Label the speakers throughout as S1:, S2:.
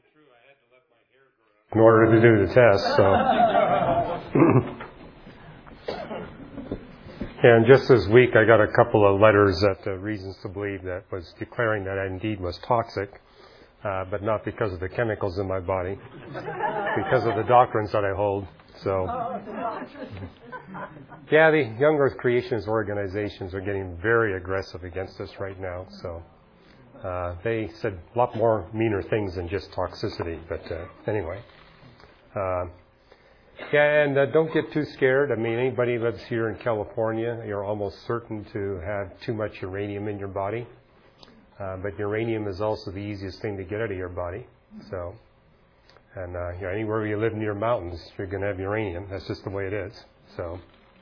S1: in order to do the test. So, and just this week, I got a couple of letters at Reasons to Believe that was declaring that I indeed was toxic, but not because of the chemicals in my body, because of the doctrines that I hold. So, yeah, the Young Earth Creationist organizations are getting very aggressive against us right now. So, they said a lot more meaner things than just toxicity. But anyway. And don't get too scared. I mean, anybody who lives here in California, you're almost certain to have too much uranium in your body. But uranium is also the easiest thing to get out of your body. So, and anywhere you live near mountains, you're going to have uranium. That's just the way it is. So.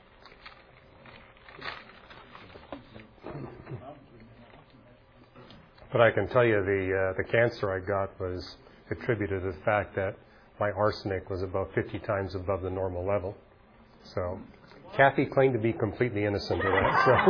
S1: But I can tell you the cancer I got was attributed to the fact that my arsenic was about 50 times above the normal level. So, Kathy claimed to be completely innocent of that. So.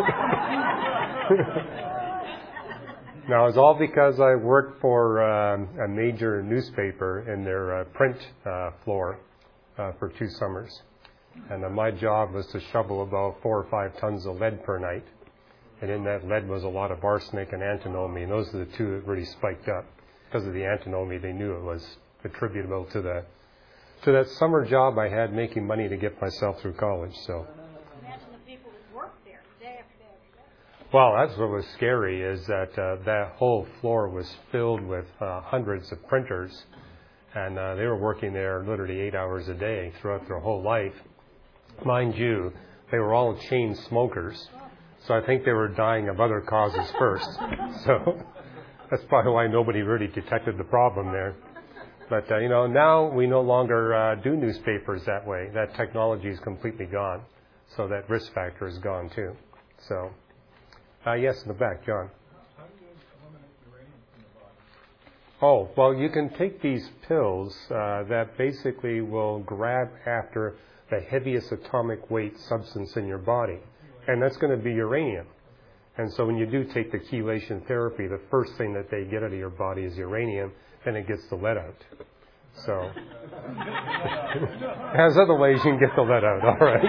S1: Now, it's all because I worked for a major newspaper in their print floor for 2 summers. And my job was to shovel about 4 or 5 tons of lead per night. And in that lead was a lot of arsenic and antimony. And those are the two that really spiked up. Because of the antimony, they knew it was attributable to that summer job I had making money to get myself through college. So.
S2: Imagine the people that worked there day after day after day.
S1: Well, that's what was scary is that that whole floor was filled with hundreds of printers, and they were working there literally 8 hours a day throughout their whole life. Mind you, they were all chain smokers, so I think they were dying of other causes first. So that's probably why nobody really detected the problem there. But, now we no longer do newspapers that way. That technology is completely gone. So that risk factor is gone, too. So, yes, in the back, John.
S3: How do you eliminate uranium from the body?
S1: Oh, well, you can take these pills that basically will grab after the heaviest atomic weight substance in your body. And that's going to be uranium. And so when you do take the chelation therapy, the first thing that they get out of your body is uranium, and it gets the lead out. So, there's other ways you can get the lead out, all right?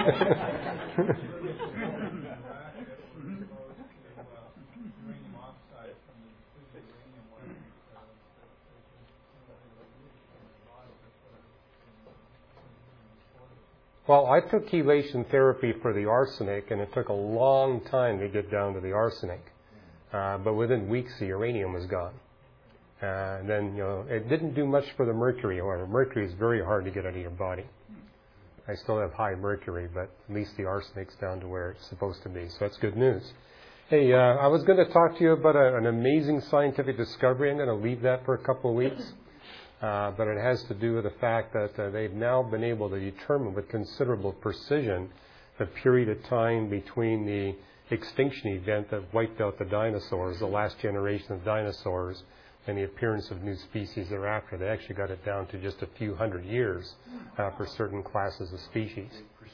S1: Well, I took chelation therapy for the arsenic, and it took a long time to get down to the arsenic. But within weeks, the uranium was gone. And then, it didn't do much for the mercury, however. Mercury is very hard to get out of your body. I still have high mercury, but at least the arsenic's down to where it's supposed to be. So that's good news. Hey, I was going to talk to you about an amazing scientific discovery. I'm going to leave that for a couple of weeks. But it has to do with the fact that they've now been able to determine with considerable precision the period of time between the extinction event that wiped out the dinosaurs, the last generation of dinosaurs, and the appearance of new species thereafter. They actually got it down to just a few hundred years for certain classes of species.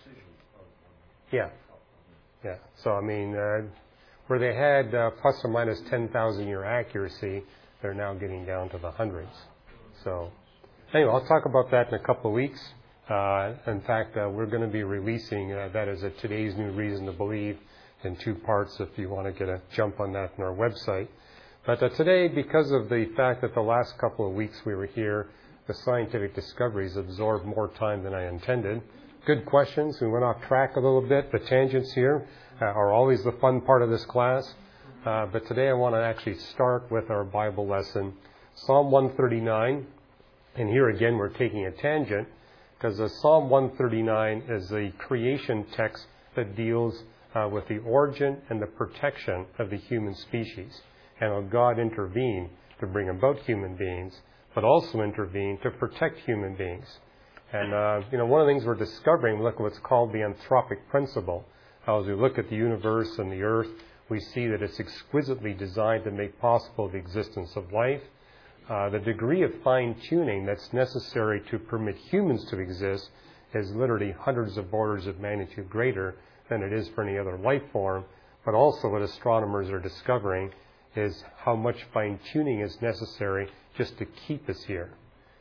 S1: Yeah. So, I mean, where they had plus or minus 10,000 year accuracy, they're now getting down to the hundreds. So, anyway, I'll talk about that in a couple of weeks. In fact, we're going to be releasing that as a Today's New Reason to Believe in 2 parts if you want to get a jump on that on our website. But today, because of the fact that the last couple of weeks we were here, the scientific discoveries absorbed more time than I intended. Good questions. We went off track a little bit. The tangents here are always the fun part of this class. But today I want to actually start with our Bible lesson, Psalm 139. And here again we're taking a tangent because Psalm 139 is the creation text that deals with the origin and the protection of the human species. And how God intervened to bring about human beings, but also intervened to protect human beings. And, one of the things we're discovering, look at what's called the anthropic principle. As we look at the universe and the earth, we see that it's exquisitely designed to make possible the existence of life. The degree of fine-tuning that's necessary to permit humans to exist is literally hundreds of orders of magnitude greater than it is for any other life form. But also what astronomers are discovering is how much fine-tuning is necessary just to keep us here.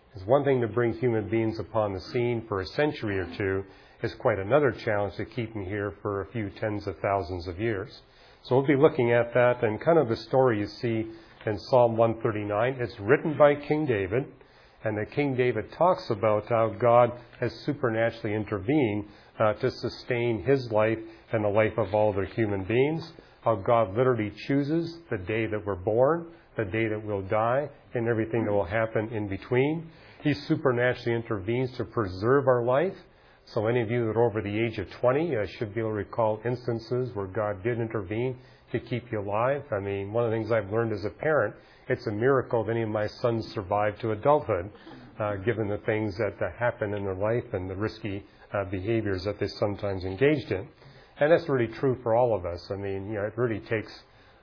S1: It's one thing to bring human beings upon the scene for a century or two. It's quite another challenge to keep them here for a few tens of thousands of years. So we'll be looking at that and kind of the story you see in Psalm 139. It's written by King David, and that King David talks about how God has supernaturally intervened to sustain his life and the life of all other human beings, how God literally chooses the day that we're born, the day that we'll die, and everything that will happen in between. He supernaturally intervenes to preserve our life. So any of you that are over the age of 20 should be able to recall instances where God did intervene to keep you alive. I mean, one of the things I've learned as a parent, it's a miracle that any of my sons survived to adulthood, given the things that happen in their life and the risky behaviors that they sometimes engaged in. And that's really true for all of us. I mean, it really takes,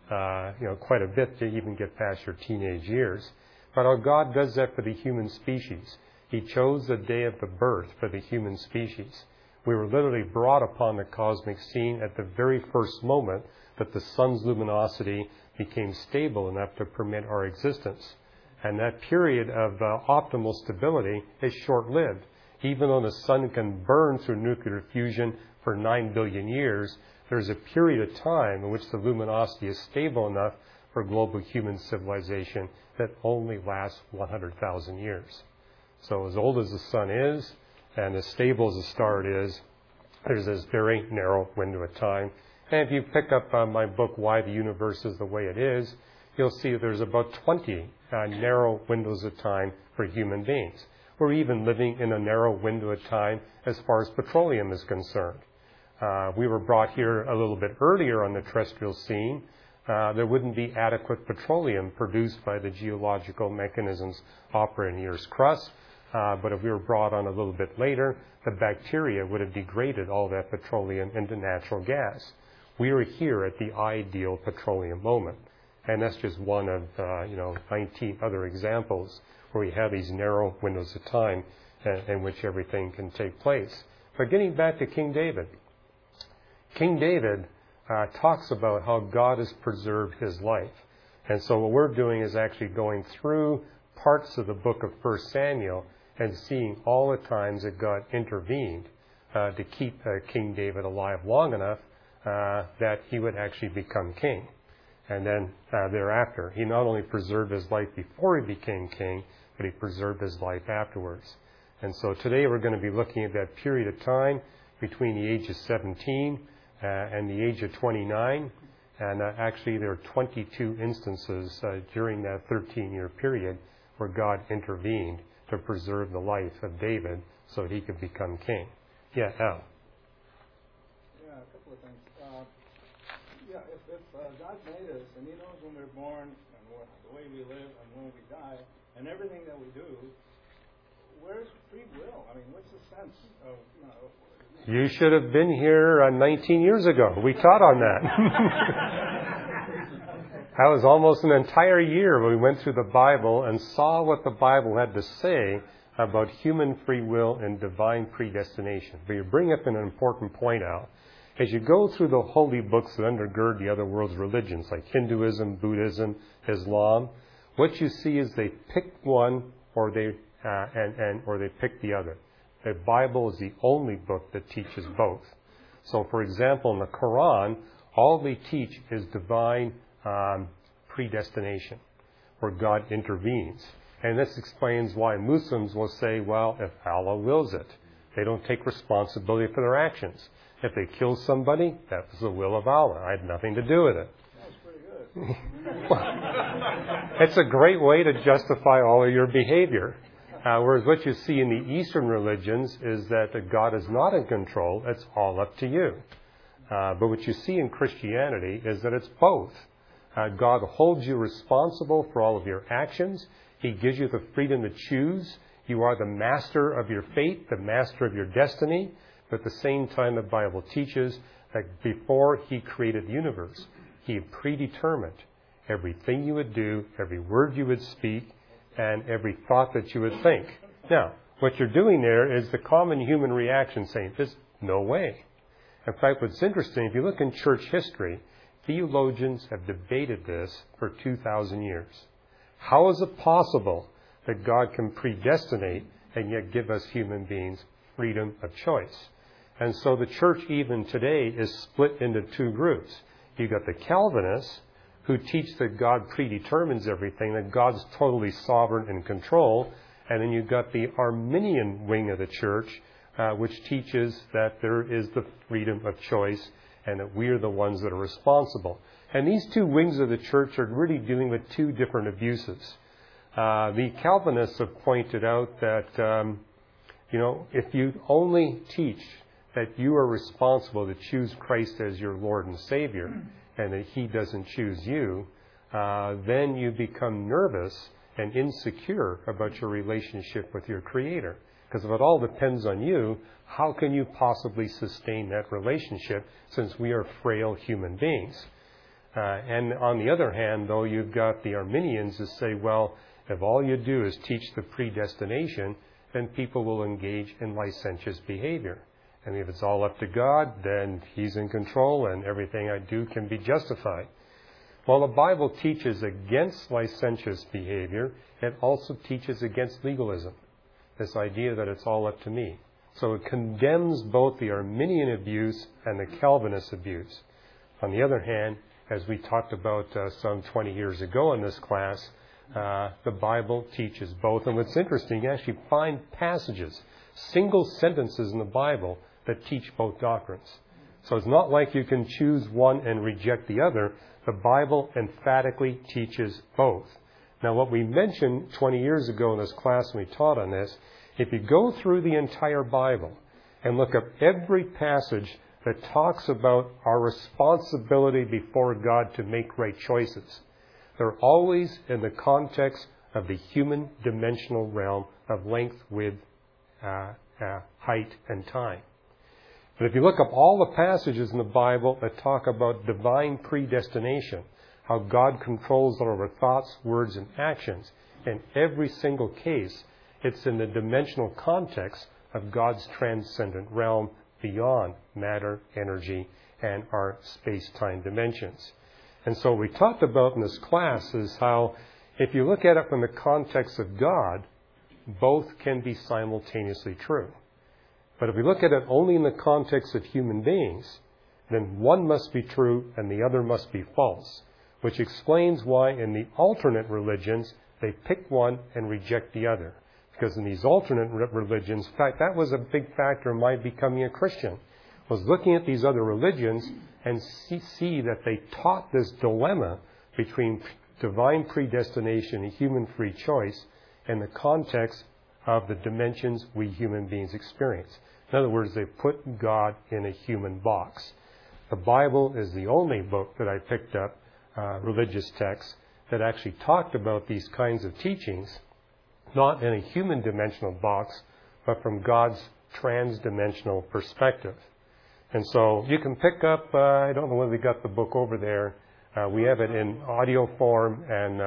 S1: quite a bit to even get past your teenage years. But how God does that for the human species. He chose the day of the birth for the human species. We were literally brought upon the cosmic scene at the very first moment that the sun's luminosity became stable enough to permit our existence. And that period of optimal stability is short-lived. Even though the sun can burn through nuclear fusion for 9 billion years, there's a period of time in which the luminosity is stable enough for global human civilization that only lasts 100,000 years. So as old as the sun is, and as stable as the star is, there's this very narrow window of time. And if you pick up my book, Why the Universe is the Way It Is, you'll see that there's about 20 narrow windows of time for human beings. We're even living in a narrow window of time as far as petroleum is concerned. We were brought here a little bit earlier on the terrestrial scene. There wouldn't be adequate petroleum produced by the geological mechanisms operating in the Earth's crust. But if we were brought on a little bit later, the bacteria would have degraded all that petroleum into natural gas. We are here at the ideal petroleum moment. And that's just one of, 19 other examples where we have these narrow windows of time in which everything can take place. But getting back to King David. King David talks about how God has preserved his life. And so what we're doing is actually going through parts of the book of 1 Samuel and seeing all the times that God intervened to keep King David alive long enough that he would actually become king. And then thereafter, he not only preserved his life before he became king, but he preserved his life afterwards. And so today we're going to be looking at that period of time between the age of 17 and the age of 29. And actually there are 22 instances during that 13-year period where God intervened to preserve the life of David so that he could become king. Yeah, Al.
S3: Yeah, a couple of things. If God made us and he knows when we're born and the way we live and when we die and everything that we do, where's free will? I mean, what's the sense of,
S1: You should have been here 19 years ago. We taught on that. That was almost an entire year when we went through the Bible and saw what the Bible had to say about human free will and divine predestination. But you bring up an important point out. As you go through the holy books that undergird the other world's religions, like Hinduism, Buddhism, Islam, what you see is they pick one or they pick the other. The Bible is the only book that teaches both. So, for example, in the Quran, all they teach is divine predestination, where God intervenes. And this explains why Muslims will say, well, if Allah wills it, they don't take responsibility for their actions. If they kill somebody, that was the will of Allah. I had nothing to do with it.
S3: that's pretty good.
S1: It's a great way to justify all of your behavior. Whereas what you see in the Eastern religions is that God is not in control. It's all up to you. But what you see in Christianity is that it's both. God holds you responsible for all of your actions. He gives you the freedom to choose. You are the master of your fate, the master of your destiny. But at the same time, the Bible teaches that before he created the universe, he had predetermined everything you would do, every word you would speak, and every thought that you would think. Now, what you're doing there is the common human reaction saying, there's no way. In fact, what's interesting, if you look in church history, theologians have debated this for 2,000 years. How is it possible that God can predestinate and yet give us human beings freedom of choice. And so the church even today is split into two groups. You've got the Calvinists, who teach that God predetermines everything, that God's totally sovereign and control. And then you've got the Arminian wing of the church, which teaches that there is the freedom of choice and that we are the ones that are responsible. And these two wings of the church are really dealing with two different abuses. The Calvinists have pointed out that, if you only teach that you are responsible to choose Christ as your Lord and Savior, and that He doesn't choose you, then you become nervous and insecure about your relationship with your Creator. Because if it all depends on you, how can you possibly sustain that relationship since we are frail human beings? And on the other hand, though, you've got the Arminians that say, well, if all you do is teach the predestination, then people will engage in licentious behavior. And if it's all up to God, then He's in control and everything I do can be justified. While the Bible teaches against licentious behavior, it also teaches against legalism. This idea that it's all up to me. So it condemns both the Arminian abuse and the Calvinist abuse. On the other hand, as we talked about some 20 years ago in this class, the Bible teaches both. And what's interesting, you actually find passages, single sentences in the Bible that teach both doctrines. So it's not like you can choose one and reject the other. The Bible emphatically teaches both. Now, what we mentioned 20 years ago in this class when we taught on this, if you go through the entire Bible and look up every passage that talks about our responsibility before God to make right choices, they're always in the context of the human dimensional realm of length, width, height, and time. But if you look up all the passages in the Bible that talk about divine predestination, how God controls all of our thoughts, words, and actions, in every single case, it's in the dimensional context of God's transcendent realm beyond matter, energy, and our space-time dimensions. And so what we talked about in this class is how, if you look at it from the context of God, both can be simultaneously true. But if we look at it only in the context of human beings, then one must be true and the other must be false, which explains why in the alternate religions they pick one and reject the other. Because in these alternate religions, in fact, that was a big factor in my becoming a Christian, was looking at these other religions and see that they taught this dilemma between divine predestination and human free choice in the context of the dimensions we human beings experience. In other words, they put God in a human box. The Bible is the only book that I picked up, religious texts, that actually talked about these kinds of teachings, not in a human dimensional box, but from God's trans-dimensional perspective. And so you can pick up, I don't know whether we got the book over there. We have it in audio form, and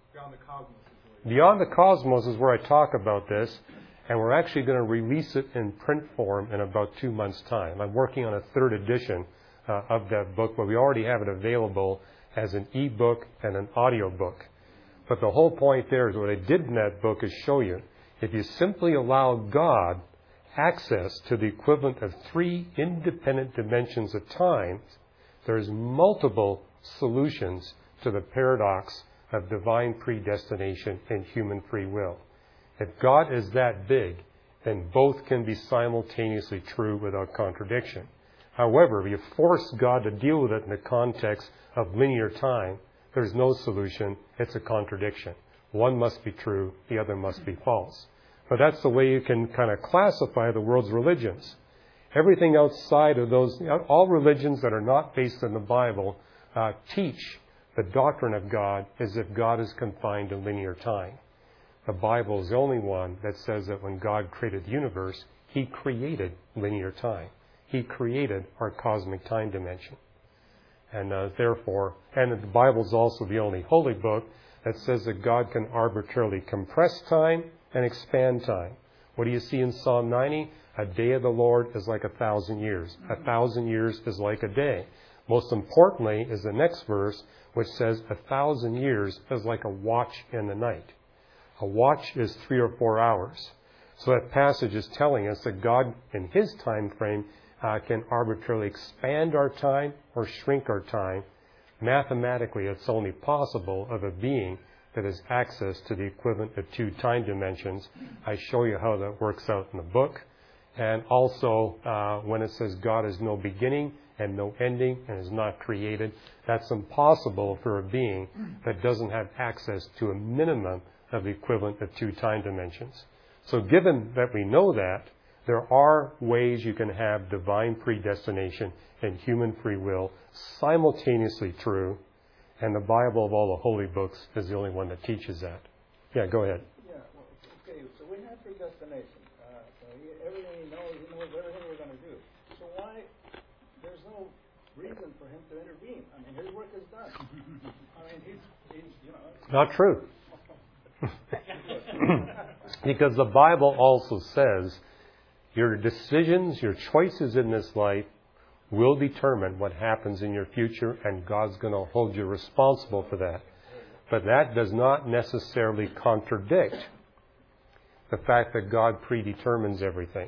S1: Beyond the Cosmos is where I talk about this, and we're actually going to release it in print form in about 2 months' time. I'm working on a third edition of that book, but we already have it available as an e-book and an audio book. But the whole point there is what I did in that book is show you, if you simply allow God access to the equivalent of 3 independent dimensions of time, there's multiple solutions to the paradox of divine predestination and human free will. If God is that big, then both can be simultaneously true without contradiction. However, if you force God to deal with it in the context of linear time, there's no solution. It's a contradiction. One must be true, the other must be false. But that's the way you can kind of classify the world's religions. Everything outside of those, all religions that are not based in the Bible, teach the doctrine of God as if God is confined to linear time. The Bible is the only one that says that when God created the universe, He created linear time. He created our cosmic time dimension. And therefore, and the Bible is also the only holy book that says that God can arbitrarily compress time and expand time. What do you see in Psalm 90? A day of the Lord is like 1,000 years. 1,000 years is like a day. Most importantly is the next verse, which says 1,000 years is like a watch in the night. A watch is 3 or 4 hours. So that passage is telling us that God, in His time frame, can arbitrarily expand our time or shrink our time. Mathematically, it's only possible of a being that has access to the equivalent of 2 time dimensions. I show you how that works out in the book. And also, when it says God has no beginning and no ending and is not created, that's impossible for a being that doesn't have access to a minimum of the equivalent of 2 time dimensions. So given that we know that, there are ways you can have divine predestination and human free will simultaneously true, and the Bible of all the holy books is the only one that teaches that. Yeah, go ahead.
S3: Yeah, well, okay, so we have predestination. Everything he knows everything we're going to do. So why, there's no reason for him to intervene? I mean, his work is done. I mean, he's
S1: Not true. Because the Bible also says your decisions, your choices in this life will determine what happens in your future, and God's going to hold you responsible for that. But that does not necessarily contradict the fact that God predetermines everything.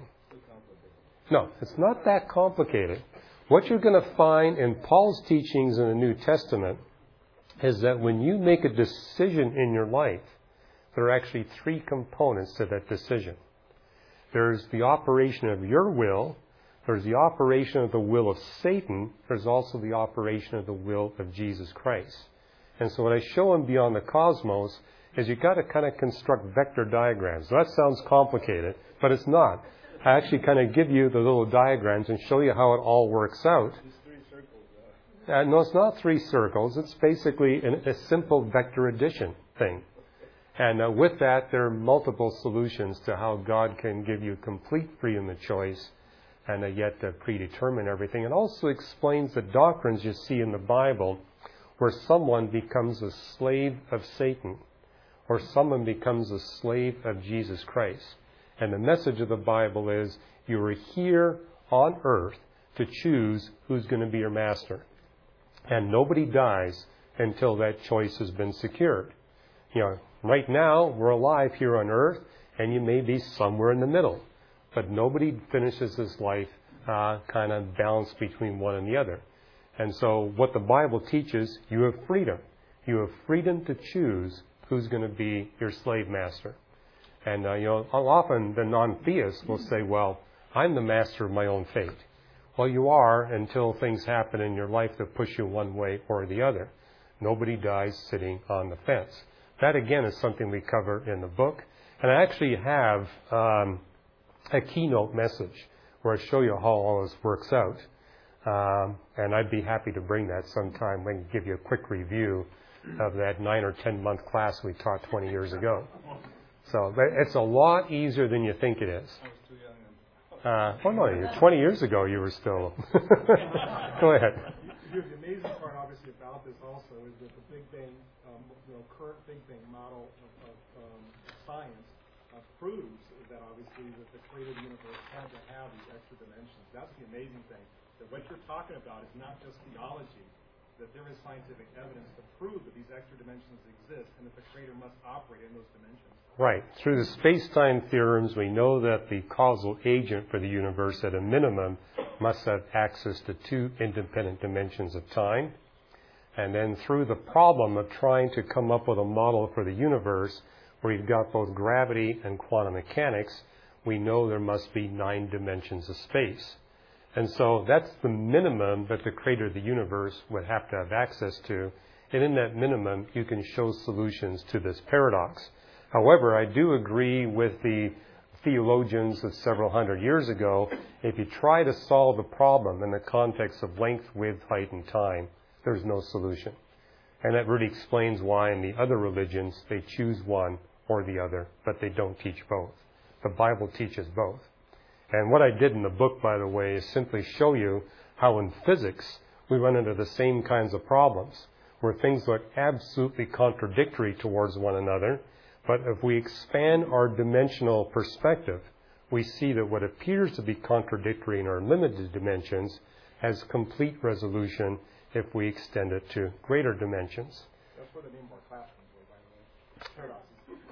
S1: No, it's not that complicated. What you're going to find in Paul's teachings in the New Testament is that when you make a decision in your life, there are actually 3 components to that decision. There's the operation of your will, there's the operation of the will of Satan, there's also the operation of the will of Jesus Christ. And so what I show in Beyond the Cosmos is you've got to kind of construct vector diagrams. That sounds complicated, but it's not. I actually kind of give you the little diagrams and show you how it all works out.
S3: It's 3 circles.
S1: No, it's not 3 circles. It's basically a simple vector addition thing. And with that, there are multiple solutions to how God can give you complete freedom of choice and yet predetermine everything. It also explains the doctrines you see in the Bible where someone becomes a slave of Satan or someone becomes a slave of Jesus Christ. And the message of the Bible is you are here on earth to choose who's going to be your master. And nobody dies until that choice has been secured. You know, right now we're alive here on earth, and you may be somewhere in the middle. But nobody finishes this life kind of balanced between one and the other. And so what the Bible teaches, you have freedom. You have freedom to choose who's going to be your slave master. And, often the non-theists will say, well, I'm the master of my own fate. Well, you are until things happen in your life that push you one way or the other. Nobody dies sitting on the fence. That, again, is something we cover in the book. And I actually have a keynote message where I show you how all this works out. And I'd be happy to bring that sometime. We can give you a quick review of that 9 or 10 month class we taught 20 years ago. So it's a lot easier than you think it is.
S3: I was too young.
S1: No, 20 years ago you were still. Go ahead.
S4: The amazing part, obviously, about this also is that the Big Bang, current Big Bang model of science proves that obviously that the created universe had to have these extra dimensions. That's the amazing thing. That what you're talking about is not just theology, that there is scientific evidence to prove that these extra dimensions exist and that the Creator must operate in those dimensions.
S1: Right. Through the space-time theorems, we know that the causal agent for the universe, at a minimum, must have access to 2 independent dimensions of time. And then through the problem of trying to come up with a model for the universe where you've got both gravity and quantum mechanics, we know there must be 9 dimensions of space. And so that's the minimum that the Creator of the universe would have to have access to. And in that minimum, you can show solutions to this paradox. However, I do agree with the theologians of several hundred years ago. If you try to solve the problem in the context of length, width, height, and time, there's no solution. And that really explains why in the other religions they choose one or the other, but they don't teach both. The Bible teaches both. And what I did in the book, by the way, is simply show you how in physics we run into the same kinds of problems, where things look absolutely contradictory towards one another. But if we expand our dimensional perspective, we see that what appears to be contradictory in our limited dimensions has complete resolution if we extend it to greater dimensions.
S4: That's what I mean more classrooms, by the way. Paradoxes.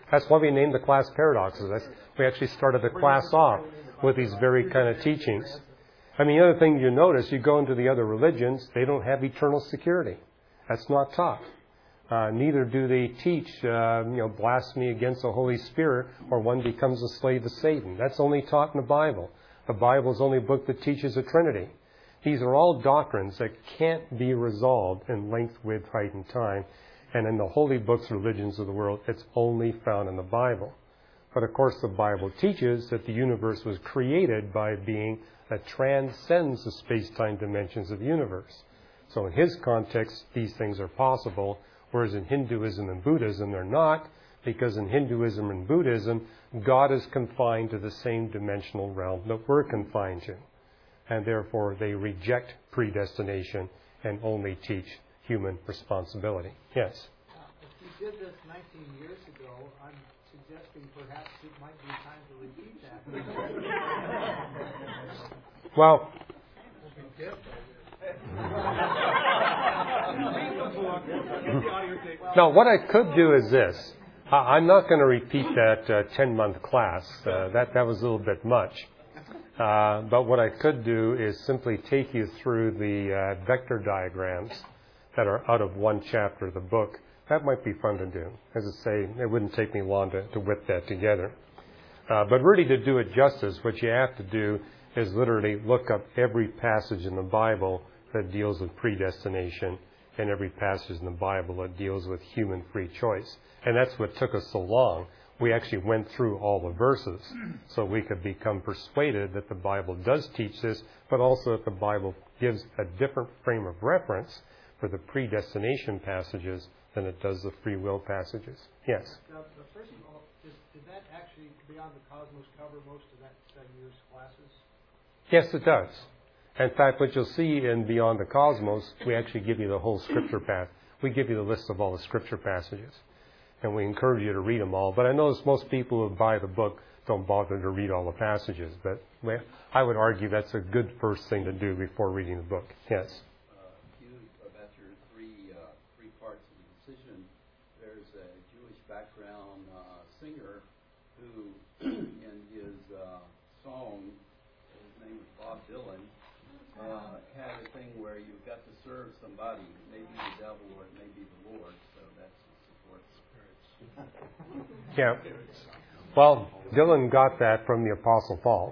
S1: That's why we named the class Paradoxes. We actually started the class off with these very kind of teachings. I mean, the other thing you notice, you go into the other religions, they don't have eternal security. That's not taught. Neither do they teach, blasphemy against the Holy Spirit, or one becomes a slave to Satan. That's only taught in the Bible. The Bible is the only book that teaches the Trinity. These are all doctrines that can't be resolved in length, width, height, and time. And in the holy books, religions of the world, it's only found in the Bible. But of course, the Bible teaches that the universe was created by a being that transcends the space-time dimensions of the universe. So in his context, these things are possible, whereas in Hinduism and Buddhism, they're not, because in Hinduism and Buddhism, God is confined to the same dimensional realm that we're confined to. And therefore, they reject predestination and only teach human responsibility. Yes?
S5: If you did this 19 years ago, I'm suggesting perhaps it might be time to repeat that.
S1: Well, now what I could do is this. I'm not going to repeat that 10-month class. That was a little bit much. But what I could do is simply take you through the vector diagrams that are out of one chapter of the book. That might be fun to do. As I say, it wouldn't take me long to whip that together. But really, to do it justice, what you have to do is literally look up every passage in the Bible that deals with predestination and every passage in the Bible that deals with human free choice. And that's what took us so long. We actually went through all the verses so we could become persuaded that the Bible does teach this, but also that the Bible gives a different frame of reference for the predestination passages than it does the free will passages. Yes?
S5: Now, first of all, did that actually, Beyond the Cosmos, cover most of that year's classes?
S1: Yes, it does. In fact, what you'll see in Beyond the Cosmos, we actually give you the whole scripture path. We give you the list of all the scripture passages. And we encourage you to read them all. But I notice most people who buy the book don't bother to read all the passages. But I would argue that's a good first thing to do before reading the book. Yes?
S6: About your three parts of the decision, there's a Jewish background singer who, in his song, his name was Bob Dylan, had a thing where you've got to serve somebody, maybe the devil or it may be the Lord. So that's
S1: Yeah. Well, Dylan got that from the Apostle Paul.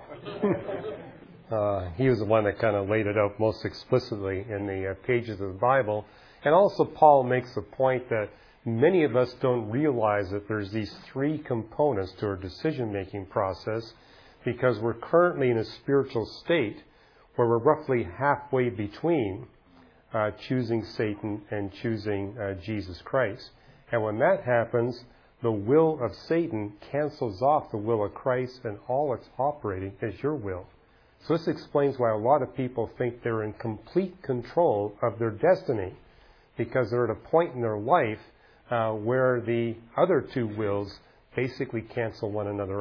S1: He was the one that kind of laid it out most explicitly in the pages of the Bible. And also Paul makes the point that many of us don't realize that there's these three components to our decision-making process because we're currently in a spiritual state where we're roughly halfway between choosing Satan and choosing Jesus Christ. And when that happens, the will of Satan cancels off the will of Christ, and all it's operating is your will. So this explains why a lot of people think they're in complete control of their destiny, because they're at a point in their life where the other two wills basically cancel one another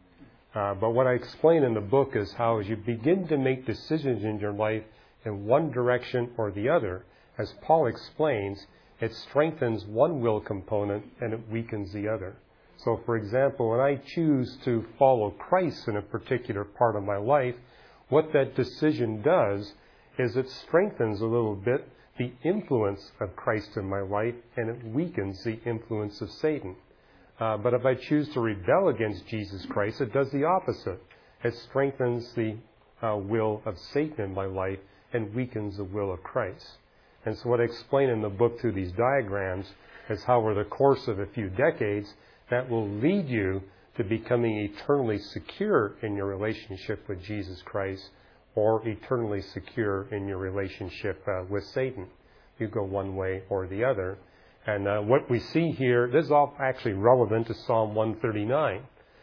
S1: out. But what I explain in the book is how as you begin to make decisions in your life in one direction or the other, as Paul explains, it strengthens one will component and it weakens the other. So, for example, when I choose to follow Christ in a particular part of my life, what that decision does is it strengthens a little bit the influence of Christ in my life and it weakens the influence of Satan. But if I choose to rebel against Jesus Christ, it does the opposite. It strengthens the will of Satan in my life and weakens the will of Christ. And so what I explain in the book through these diagrams is how over the course of a few decades, that will lead you to becoming eternally secure in your relationship with Jesus Christ or eternally secure in your relationship with Satan. You go one way or the other. And what we see here, this is all actually relevant to Psalm 139.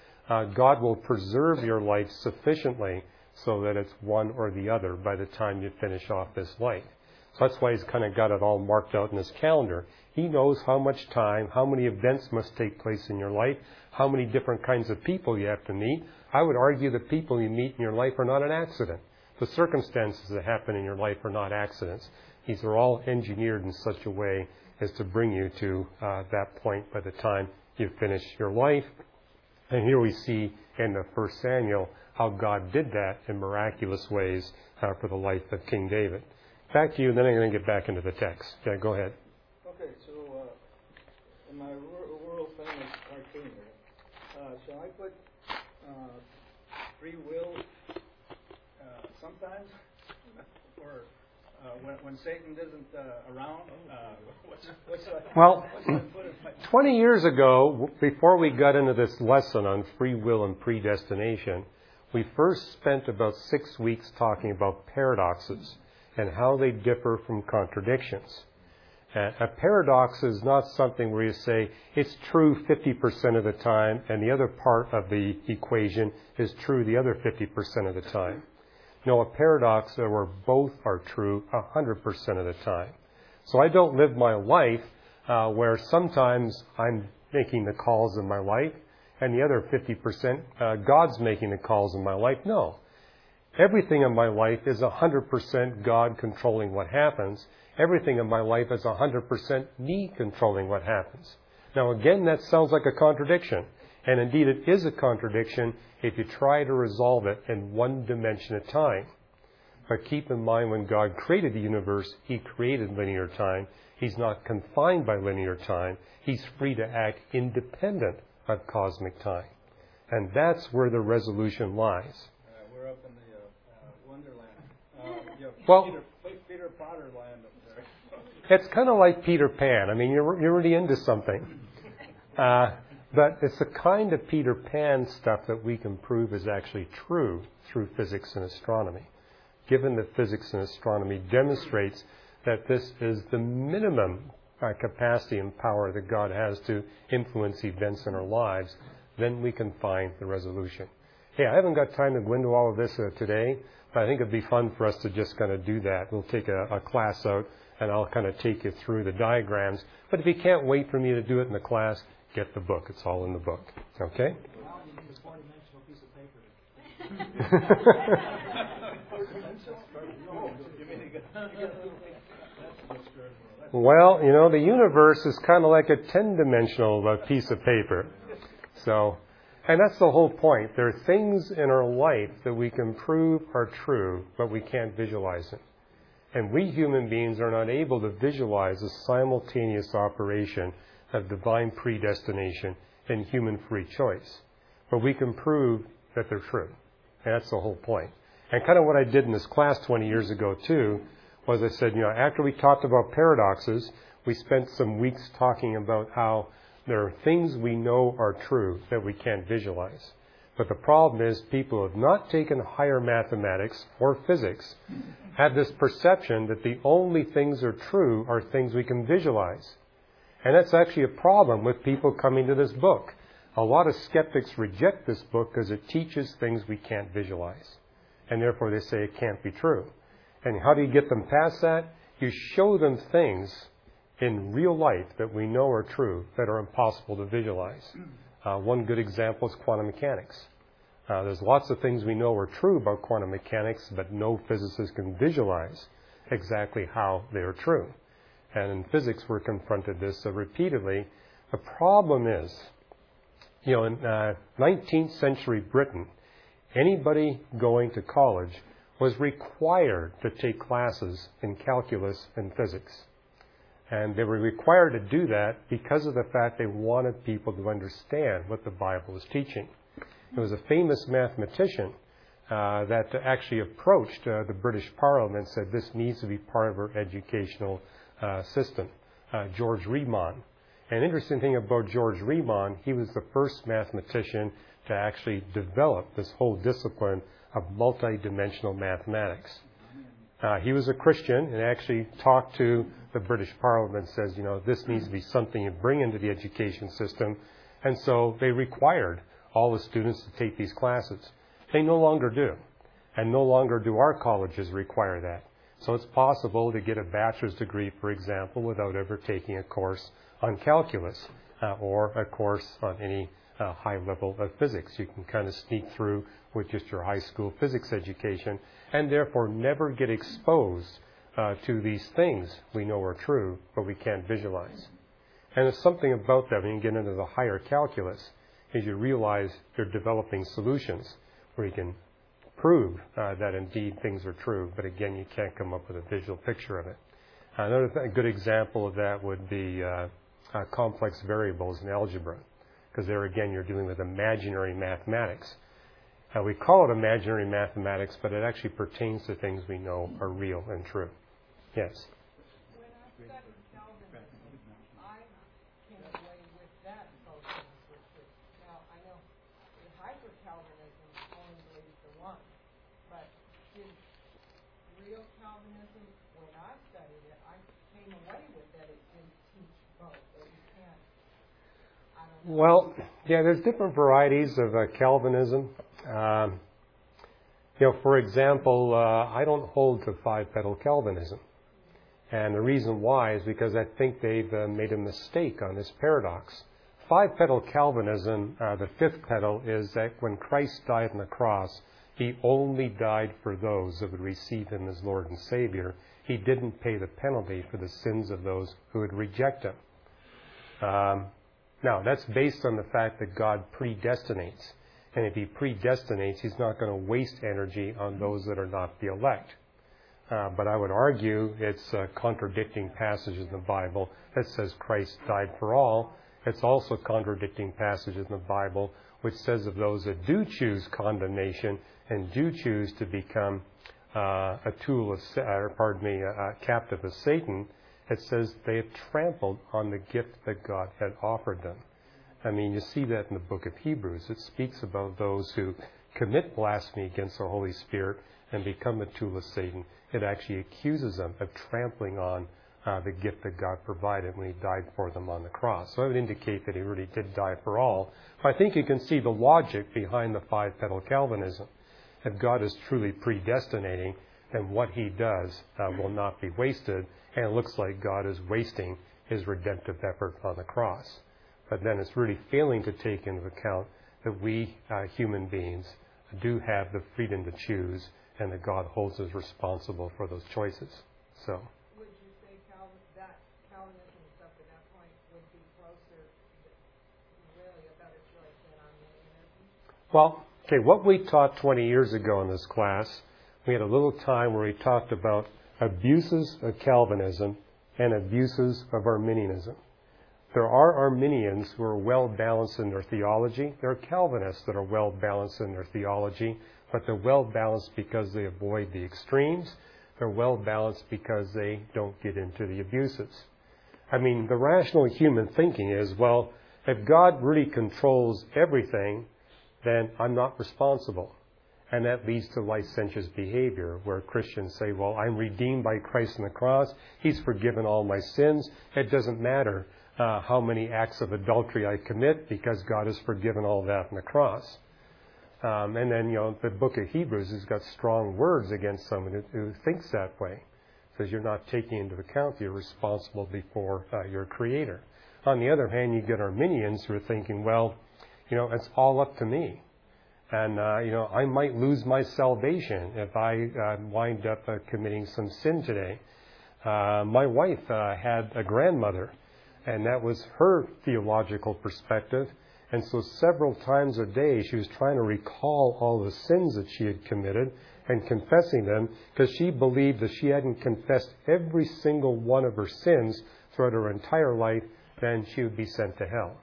S1: God will preserve your life sufficiently so that it's one or the other by the time you finish off this life. So that's why he's kind of got it all marked out in his calendar. He knows how much time, how many events must take place in your life, how many different kinds of people you have to meet. I would argue the people you meet in your life are not an accident. The circumstances that happen in your life are not accidents. These are all engineered in such a way as to bring you to that point by the time you finish your life. And here we see in the 1 Samuel how God did that in miraculous ways for the life of King David. Back to you, and then I'm going to get back into the text. Yeah, go ahead.
S3: Okay, so in my world famous cartoon here, shall I put free will sometimes? Or when Satan isn't around?
S1: Well, 20 years ago, before we got into this lesson on free will and predestination, we first spent about 6 weeks talking about paradoxes and how they differ from contradictions. A paradox is not something where you say it's true 50% of the time and the other part of the equation is true the other 50% of the time. No, a paradox is where both are true 100% of the time. So I don't live my life where sometimes I'm making the calls in my life and the other 50% God's making the calls in my life. No. Everything in my life is 100% God controlling what happens. Everything in my life is 100% me controlling what happens. Now again, that sounds like a contradiction. And indeed it is a contradiction if you try to resolve it in one dimension at a time. But keep in mind, when God created the universe, He created linear time. He's not confined by linear time. He's free to act independent of cosmic time. And that's where the resolution lies.
S3: We're up in the Wonderland.
S1: Well,
S3: Peter Potter land up there.
S1: It's kind of like Peter Pan. I mean, you're really into something. But it's the kind of Peter Pan stuff that we can prove is actually true through physics and astronomy. Given that physics and astronomy demonstrates that this is the minimum capacity and power that God has to influence events in our lives, then we can find the resolution. Hey, I haven't got time to go into all of this today, but I think it'd be fun for us to just kind of do that. We'll take a class out, and I'll kind of take you through the diagrams. But if you can't wait for me to do it in the class, get the book. It's all in the book. Okay?
S5: Well, you need a four-dimensional piece of paper.
S1: Well, the universe is kind of like a 10-dimensional piece of paper. So, and that's the whole point. There are things in our life that we can prove are true, but we can't visualize them. And we human beings are not able to visualize the simultaneous operation of divine predestination and human free choice. But we can prove that they're true. And that's the whole point. And kind of what I did in this class 20 years ago, too, was I said, after we talked about paradoxes, we spent some weeks talking about how there are things we know are true that we can't visualize. But the problem is people who have not taken higher mathematics or physics have this perception that the only things that are true are things we can visualize. And that's actually a problem with people coming to this book. A lot of skeptics reject this book because it teaches things we can't visualize. And therefore they say it can't be true. And how do you get them past that? You show them things in real life that we know are true that are impossible to visualize. One good example is quantum mechanics. There's lots of things we know are true about quantum mechanics, but no physicist can visualize exactly how they are true. And in physics, we're confronted this repeatedly. The problem is, in 19th century Britain, anybody going to college was required to take classes in calculus and physics. And they were required to do that because of the fact they wanted people to understand what the Bible was teaching. There was a famous mathematician that actually approached the British Parliament and said this needs to be part of our educational system, George Riemann. And interesting thing about George Riemann, he was the first mathematician to actually develop this whole discipline of multidimensional mathematics. He was a Christian and actually talked to the British Parliament and says, this needs to be something you bring into the education system. And so they required all the students to take these classes. They no longer do. And no longer do our colleges require that. So it's possible to get a bachelor's degree, for example, without ever taking a course on calculus or a course on any high level of physics. You can kind of sneak through with just your high school physics education and therefore never get exposed to these things we know are true, but we can't visualize. And there's something about that when you get into the higher calculus, is you realize you're developing solutions where you can prove that indeed things are true, but again, you can't come up with a visual picture of it. Another good example of that would be complex variables in algebra, because there again, you're dealing with imaginary mathematics. We call it imaginary mathematics, but it actually pertains to things we know are real and true. Yes?
S2: When I studied Calvinism, I came away with that socialist, which is, now I know in hyper-Calvinism only believes the one, but in real Calvinism, when I studied it, I came away with that it didn't teach both, that you can't, I don't know.
S1: Well, yeah, there's different varieties of Calvinism. For example, I don't hold to five-pedal Calvinism. And the reason why is because I think they've made a mistake on this paradox. Five-pedal Calvinism, the fifth pedal, is that when Christ died on the cross, He only died for those who would receive Him as Lord and Savior. He didn't pay the penalty for the sins of those who would reject Him. Now, that's based on the fact that God predestinates. And if He predestinates, He's not going to waste energy on those that are not the elect. But I would argue it's contradicting passages in the Bible that says Christ died for all. It's also contradicting passages in the Bible which says of those that do choose condemnation and do choose to become a captive of Satan, it says they have trampled on the gift that God had offered them. I mean, you see that in the book of Hebrews. It speaks about those who commit blasphemy against the Holy Spirit and become a tool of Satan. It actually accuses them of trampling on the gift that God provided when He died for them on the cross. So it would indicate that He really did die for all. But I think you can see the logic behind the five-pedal Calvinism. If God is truly predestinating, then what He does will not be wasted, and it looks like God is wasting His redemptive effort on the cross. But then it's really failing to take into account that we, human beings, do have the freedom to choose, and that God holds us responsible for those choices. So,
S2: Would you say that Calvinism up to that point would be closer, really a better choice than Arminianism?
S1: well, okay, what we taught 20 years ago in this class, we had a little time where we talked about abuses of Calvinism and abuses of Arminianism. There are Arminians who are well balanced in their theology. There are Calvinists that are well balanced in their theology, but they're well balanced because they avoid the extremes. They're well balanced because they don't get into the abuses. I mean, the rational human thinking is, well, if God really controls everything, then I'm not responsible. And that leads to licentious behavior, where Christians say, well, I'm redeemed by Christ on the cross. He's forgiven all my sins. It doesn't matter how many acts of adultery I commit, because God has forgiven all that on the cross. And then, the book of Hebrews has got strong words against someone who thinks that way. It says you're not taking into account that you're responsible before your Creator. On the other hand, you get Arminians who are thinking, well, it's all up to me. And, I might lose my salvation if I wind up committing some sin today. My wife had a grandmother, and that was her theological perspective. And so several times a day, she was trying to recall all the sins that she had committed and confessing them, because she believed that she hadn't confessed every single one of her sins throughout her entire life, then she would be sent to hell.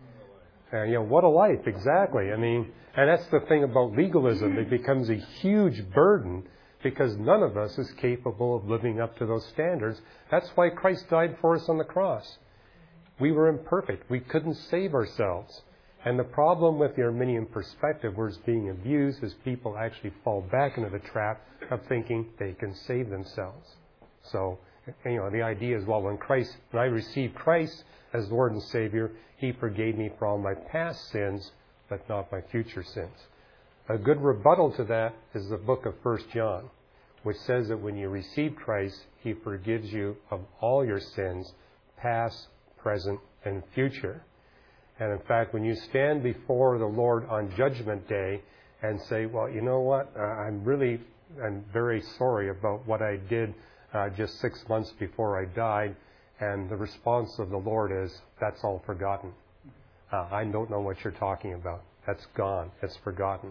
S1: And, what a life, exactly. I mean, and that's the thing about legalism. It becomes a huge burden because none of us is capable of living up to those standards. That's why Christ died for us on the cross. We were imperfect. We couldn't save ourselves. And the problem with the Arminian perspective where it's being abused is people actually fall back into the trap of thinking they can save themselves. So, the idea is, well, when I received Christ as Lord and Savior, He forgave me for all my past sins, but not my future sins. A good rebuttal to that is the book of 1 John, which says that when you receive Christ, He forgives you of all your sins, past, present, and future. And in fact, when you stand before the Lord on Judgment Day and say, well, you know what, I'm very sorry about what I did just 6 months before I died, And the response of the Lord is, that's all forgotten. I don't know what you're talking about. That's gone. It's forgotten.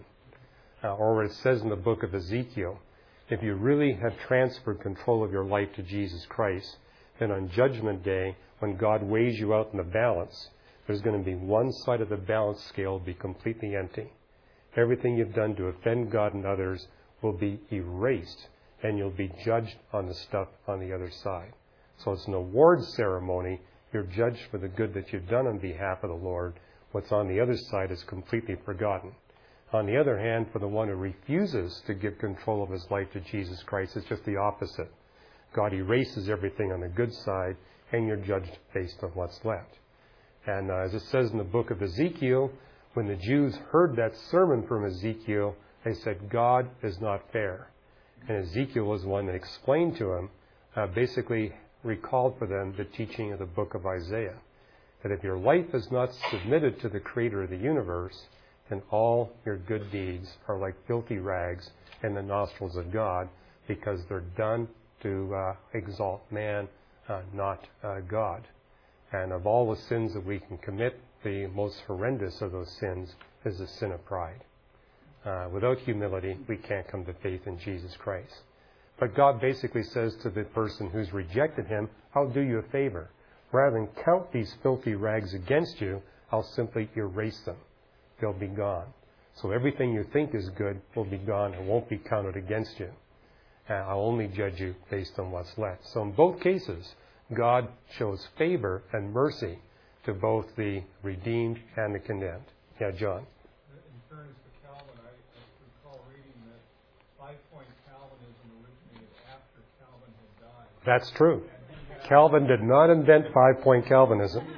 S1: Or what it says in the book of Ezekiel, if you really have transferred control of your life to Jesus Christ, then on Judgment Day, when God weighs you out in the balance, there's going to be one side of the balance scale be completely empty. Everything you've done to offend God and others will be erased, and you'll be judged on the stuff on the other side. So it's an awards ceremony. You're judged for the good that you've done on behalf of the Lord. What's on the other side is completely forgotten. On the other hand, for the one who refuses to give control of his life to Jesus Christ, it's just the opposite. God erases everything on the good side, and you're judged based on what's left. And as it says in the book of Ezekiel, when the Jews heard that sermon from Ezekiel, they said, God is not fair. And Ezekiel was the one that explained to them, basically recalled for them the teaching of the book of Isaiah, that if your life is not submitted to the Creator of the universe, then all your good deeds are like filthy rags in the nostrils of God, because they're done to exalt man, not God. And of all the sins that we can commit, the most horrendous of those sins is the sin of pride. Without humility, we can't come to faith in Jesus Christ. But God basically says to the person who's rejected him, I'll do you a favor. Rather than count these filthy rags against you, I'll simply erase them. They'll be gone. So everything you think is good will be gone and won't be counted against you. I'll only judge you based on what's left. So in both cases, God shows favor and mercy to both the redeemed and the condemned. Yeah, John.
S7: In fairness to Calvin, I recall reading that 5-point Calvinism originated after Calvin had died.
S1: That's true. Calvin did not invent 5-point Calvinism.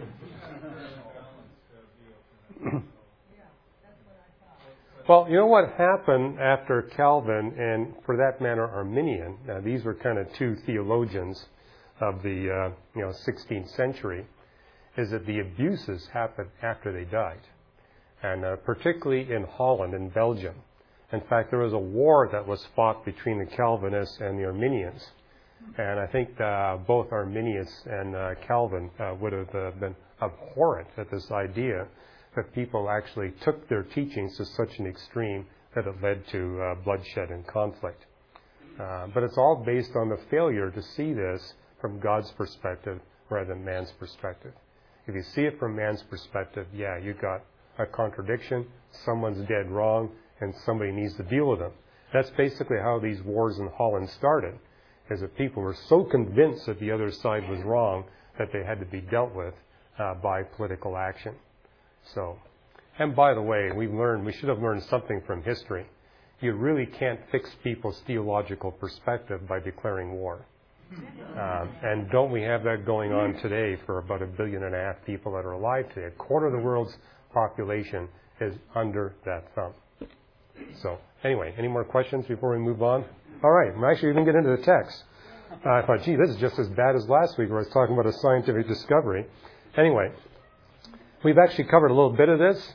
S1: Well, you know what happened after Calvin and, for that matter, Arminian? Now, these were kind of two theologians of the 16th century. Is that the abuses happened after they died, and particularly in Holland and Belgium. In fact, there was a war that was fought between the Calvinists and the Arminians, and I think both Arminius and Calvin would have been abhorrent at this idea that people actually took their teachings to such an extreme that it led to bloodshed and conflict. But it's all based on the failure to see this from God's perspective rather than man's perspective. If you see it from man's perspective, yeah, you've got a contradiction, someone's dead wrong, and somebody needs to deal with them. That's basically how these wars in Holland started, is that people were so convinced that the other side was wrong that they had to be dealt with by political action. So, and by the way, we should have learned something from history. You really can't fix people's theological perspective by declaring war. And don't we have that going on today for about 1.5 billion people that are alive today? A quarter of the world's population is under that thumb. So, anyway, any more questions before we move on? All right, I'm actually going to get into the text. I thought, gee, this is just as bad as last week where I was talking about a scientific discovery. Anyway, we've actually covered a little bit of this.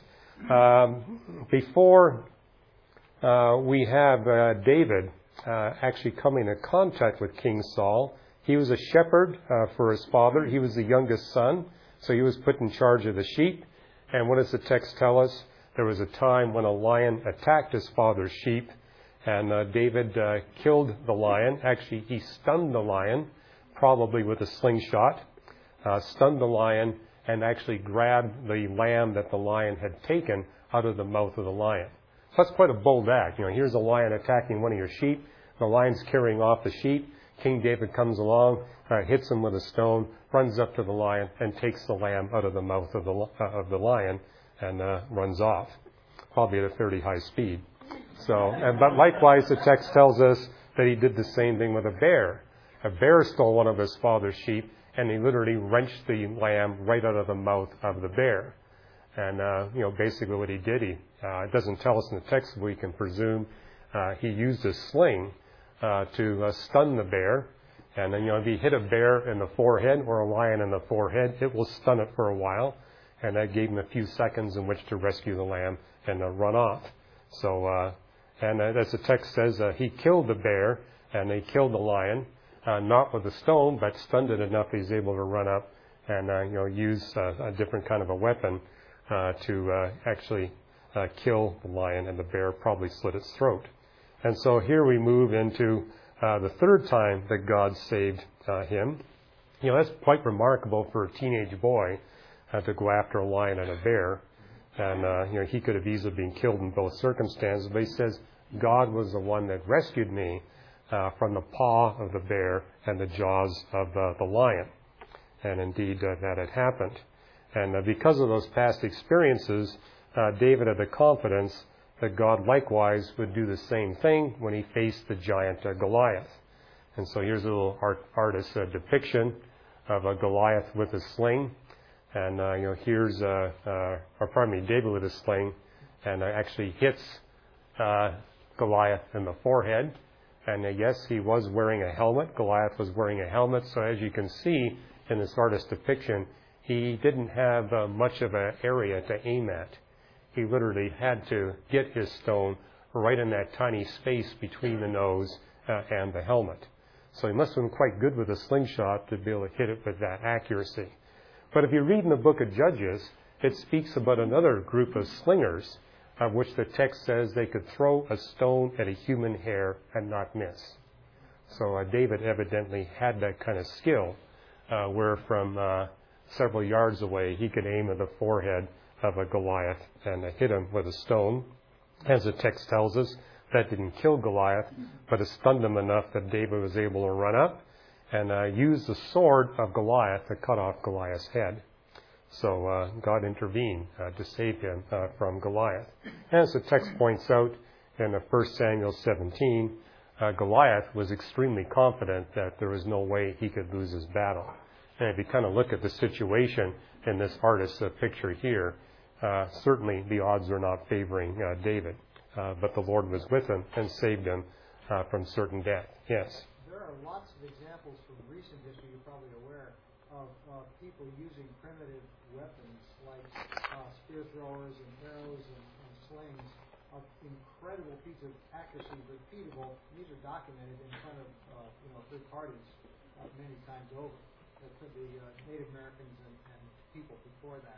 S1: Before we have David actually coming in contact with King Saul. He was a shepherd for his father. He was the youngest son, so he was put in charge of the sheep. And what does the text tell us? There was a time when a lion attacked his father's sheep, and David killed the lion. Actually, he stunned the lion, probably with a slingshot, stunned the lion, and actually grabbed the lamb that the lion had taken out of the mouth of the lion. So that's quite a bold act. Here's a lion attacking one of your sheep. The lion's carrying off the sheep. King David comes along, hits him with a stone, runs up to the lion, and takes the lamb out of the mouth of the lion and runs off, probably at a fairly high speed. But likewise, the text tells us that he did the same thing with a bear. A bear stole one of his father's sheep, and he literally wrenched the lamb right out of the mouth of the bear. And, basically what he did, it doesn't tell us in the text, but we can presume he used a sling to stun the bear. And then, if you hit a bear in the forehead or a lion in the forehead, it will stun it for a while. And that gave him a few seconds in which to rescue the lamb and run off. So, and as the text says, he killed the bear and he killed the lion. not with a stone, but stunned it enough he's able to run up and use a different kind of a weapon to actually kill the lion, and the bear probably slit its throat. And so here we move into the third time that God saved him. That's quite remarkable for a teenage boy to go after a lion and a bear. And, he could have easily been killed in both circumstances. But he says, God was the one that rescued me from the paw of the bear and the jaws of the lion. And indeed, that had happened. And because of those past experiences, David had the confidence that God likewise would do the same thing when he faced the giant Goliath. And so here's a little artist's depiction of a Goliath with a sling. And, here's, David with a sling, and actually hits Goliath in the forehead. And yes, he was wearing a helmet. Goliath was wearing a helmet. So as you can see in this artist's depiction, he didn't have much of an area to aim at. He literally had to get his stone right in that tiny space between the nose and the helmet. So he must have been quite good with a slingshot to be able to hit it with that accuracy. But if you read in the book of Judges, it speaks about another group of slingers, of which the text says they could throw a stone at a human hair and not miss. So David evidently had that kind of skill, where from several yards away he could aim at the forehead of a Goliath and hit him with a stone. As the text tells us, that didn't kill Goliath, but it stunned him enough that David was able to run up and use the sword of Goliath to cut off Goliath's head. So God intervened to save him from Goliath. As the text points out in 1 Samuel 17, Goliath was extremely confident that there was no way he could lose his battle. And if you kind of look at the situation in this artist's picture here, certainly the odds are not favoring David. But the Lord was with him and saved him from certain death. Yes?
S5: There are lots of examples from recent history, you're probably aware, of people using primitive weapons like spear throwers and arrows and slings of incredible feats of accuracy, repeatable. These are documented in front of third parties many times over. The Native Americans and people before that.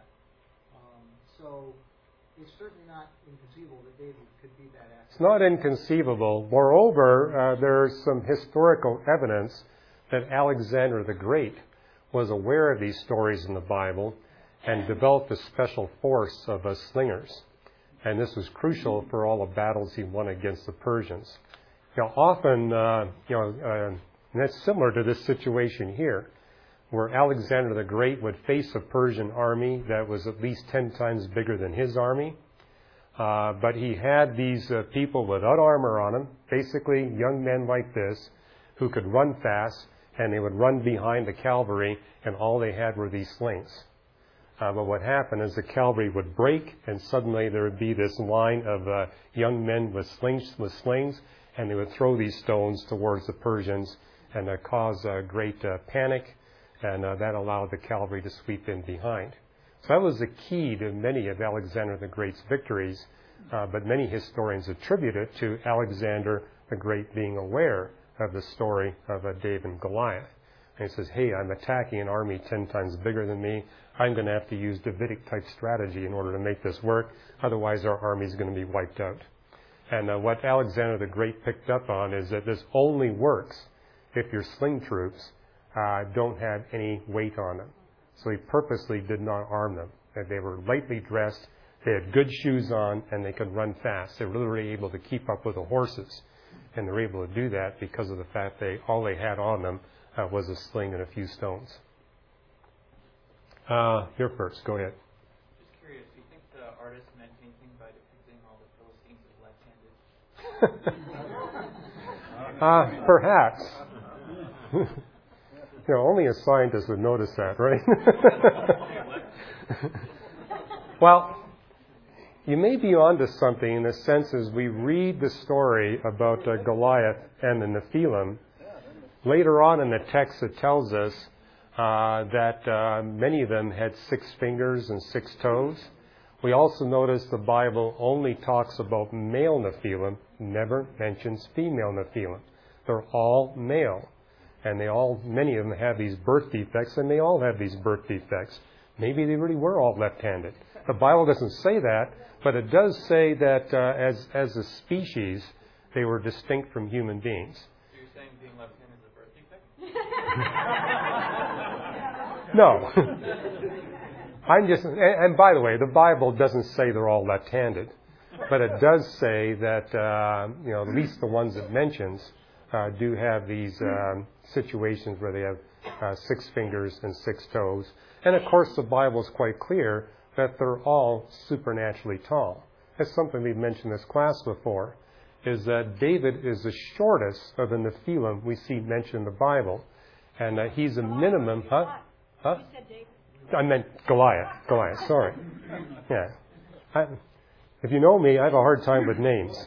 S5: So it's certainly not inconceivable that David could be that accurate.
S1: It's not inconceivable. Moreover, there's some historical evidence that Alexander the Great was aware of these stories in the Bible and developed a special force of slingers. And this was crucial for all the battles he won against the Persians. Often, and that's similar to this situation here, where Alexander the Great would face a Persian army that was at least 10 times bigger than his army. But he had these people without armor on them, basically young men like this, who could run fast, and they would run behind the cavalry, and all they had were these slings. But what happened is the cavalry would break, and suddenly there would be this line of young men with slings, and they would throw these stones towards the Persians, and cause great panic. And that allowed the cavalry to sweep in behind. So that was the key to many of Alexander the Great's victories, but many historians attribute it to Alexander the Great being aware of the story of David and Goliath. And he says, hey, I'm attacking an army 10 times bigger than me. I'm going to have to use Davidic-type strategy in order to make this work. Otherwise, our army is going to be wiped out. And what Alexander the Great picked up on is that this only works if your sling troops don't have any weight on them. So he purposely did not arm them. They were lightly dressed, they had good shoes on, and they could run fast. They were literally able to keep up with the horses. And they were able to do that because of the fact all they had on them was a sling and a few stones. Here first, go ahead.
S8: Just curious, do you think the artist meant anything by depicting all the Philistines as left-handed?
S1: Perhaps. Only a scientist would notice that, right? Well, you may be onto something in the sense as we read the story about Goliath and the Nephilim. Later on in the text, it tells us that many of them had 6 fingers and 6 toes. We also notice the Bible only talks about male Nephilim, never mentions female Nephilim. They're all male. And many of them have these birth defects, and they all have these birth defects. Maybe they really were all left-handed. The Bible doesn't say that, but it does say that as a species, they were distinct from human beings.
S8: So you're saying being left-handed is a birth defect?
S1: No. I'm just, and by the way, the Bible doesn't say they're all left-handed, but it does say that, at least the ones it mentions do have these situations where they have 6 fingers and 6 toes. And of course, the Bible is quite clear that they're all supernaturally tall. That's something we've mentioned in this class before, is that David is the shortest of the Nephilim we see mentioned in the Bible. And he's a minimum... Huh?
S2: You said David.
S1: I meant Goliath. Sorry. Yeah. If you know me, I have a hard time with names.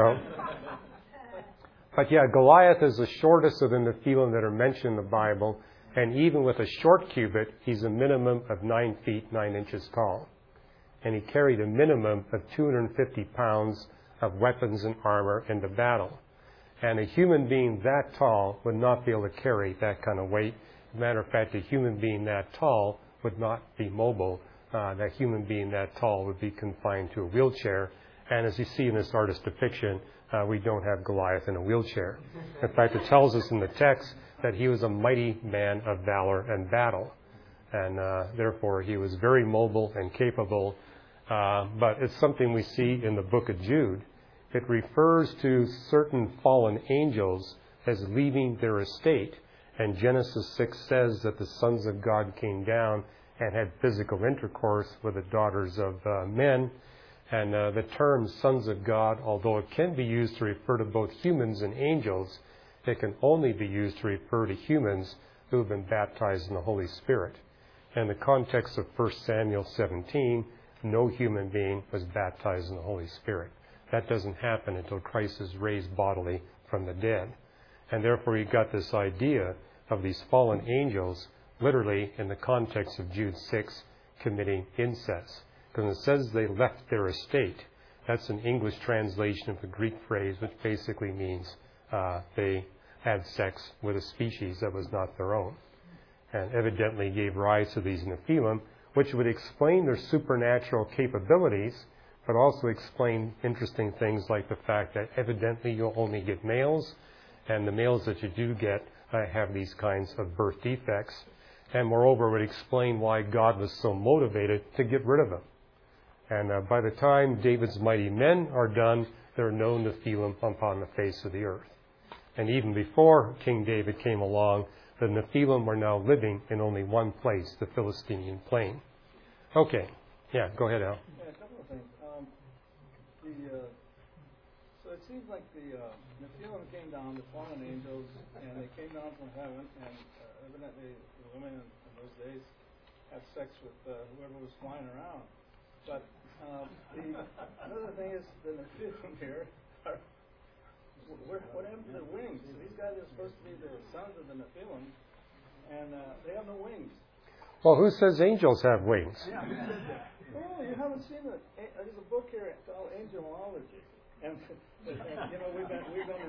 S1: But yeah, Goliath is the shortest of the Nephilim that are mentioned in the Bible. And even with a short cubit, he's a minimum of 9 feet, 9 inches tall. And he carried a minimum of 250 pounds of weapons and armor into battle. And a human being that tall would not be able to carry that kind of weight. As a matter of fact, a human being that tall would not be mobile. That human being that tall would be confined to a wheelchair. And as you see in this artist's depiction, we don't have Goliath in a wheelchair. In fact, it tells us in the text that he was a mighty man of valor and battle. And therefore, he was very mobile and capable. But it's something we see in the book of Jude. It refers to certain fallen angels as leaving their estate. And Genesis 6 says that the sons of God came down and had physical intercourse with the daughters of men. And the term sons of God, although it can be used to refer to both humans and angels, it can only be used to refer to humans who have been baptized in the Holy Spirit. In the context of 1 Samuel 17, no human being was baptized in the Holy Spirit. That doesn't happen until Christ is raised bodily from the dead. And therefore you got this idea of these fallen angels, literally in the context of Jude 6, committing incest. Because it says they left their estate. That's an English translation of the Greek phrase, which basically means they had sex with a species that was not their own. And evidently gave rise to these Nephilim, which would explain their supernatural capabilities, but also explain interesting things like the fact that evidently you'll only get males, and the males that you do get have these kinds of birth defects. And moreover, would explain why God was so motivated to get rid of them. And by the time David's mighty men are done, there are no Nephilim upon the face of the earth. And even before King David came along, the Nephilim were now living in only one place, the Philistine plain. Okay. Yeah, go ahead, Al.
S3: Yeah, a couple of things. So it seems like the Nephilim came down, the fallen angels, and they came down from heaven, and evidently the women in those days had sex with whoever was flying around. But another thing is the Nephilim here are, what happened to their wings? These guys are supposed to be the sons of the Nephilim, and they have no wings.
S1: Well, who says angels have wings?
S3: Yeah, who said that? Oh, you haven't seen it. There's a book here called Angelology, and we've been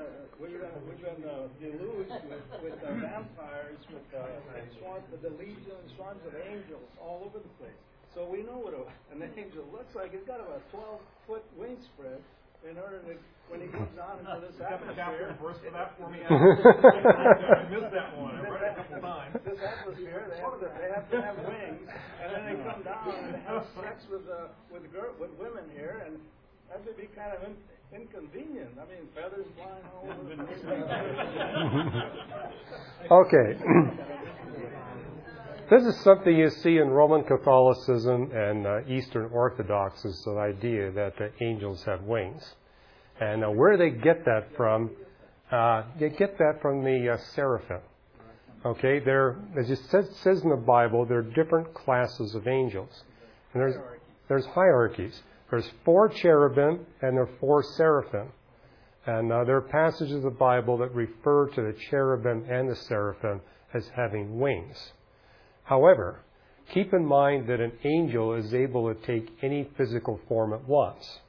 S3: deluged with vampires, with swarms, with the legion and swarms of angels all over the place. So we know what an angel looks like. He's got about a 12-foot wingspread in order to, when he comes down into this atmosphere.
S4: Chapter and verse for that for me. I missed that one. I read it a couple times.
S3: This atmosphere, they have to have wings, and then they come down and they have sex with women here, and that would be kind of inconvenient. I mean, feathers flying all over the place.
S1: Okay. This is something you see in Roman Catholicism and Eastern Orthodox, is the idea that the angels have wings. And where they get that from, they get that from the seraphim. Okay, as it says in the Bible, there are different classes of angels. And there's hierarchies. There's 4 cherubim and there are 4 seraphim. And there are passages of the Bible that refer to the cherubim and the seraphim as having wings. However, keep in mind that an angel is able to take any physical form it wants.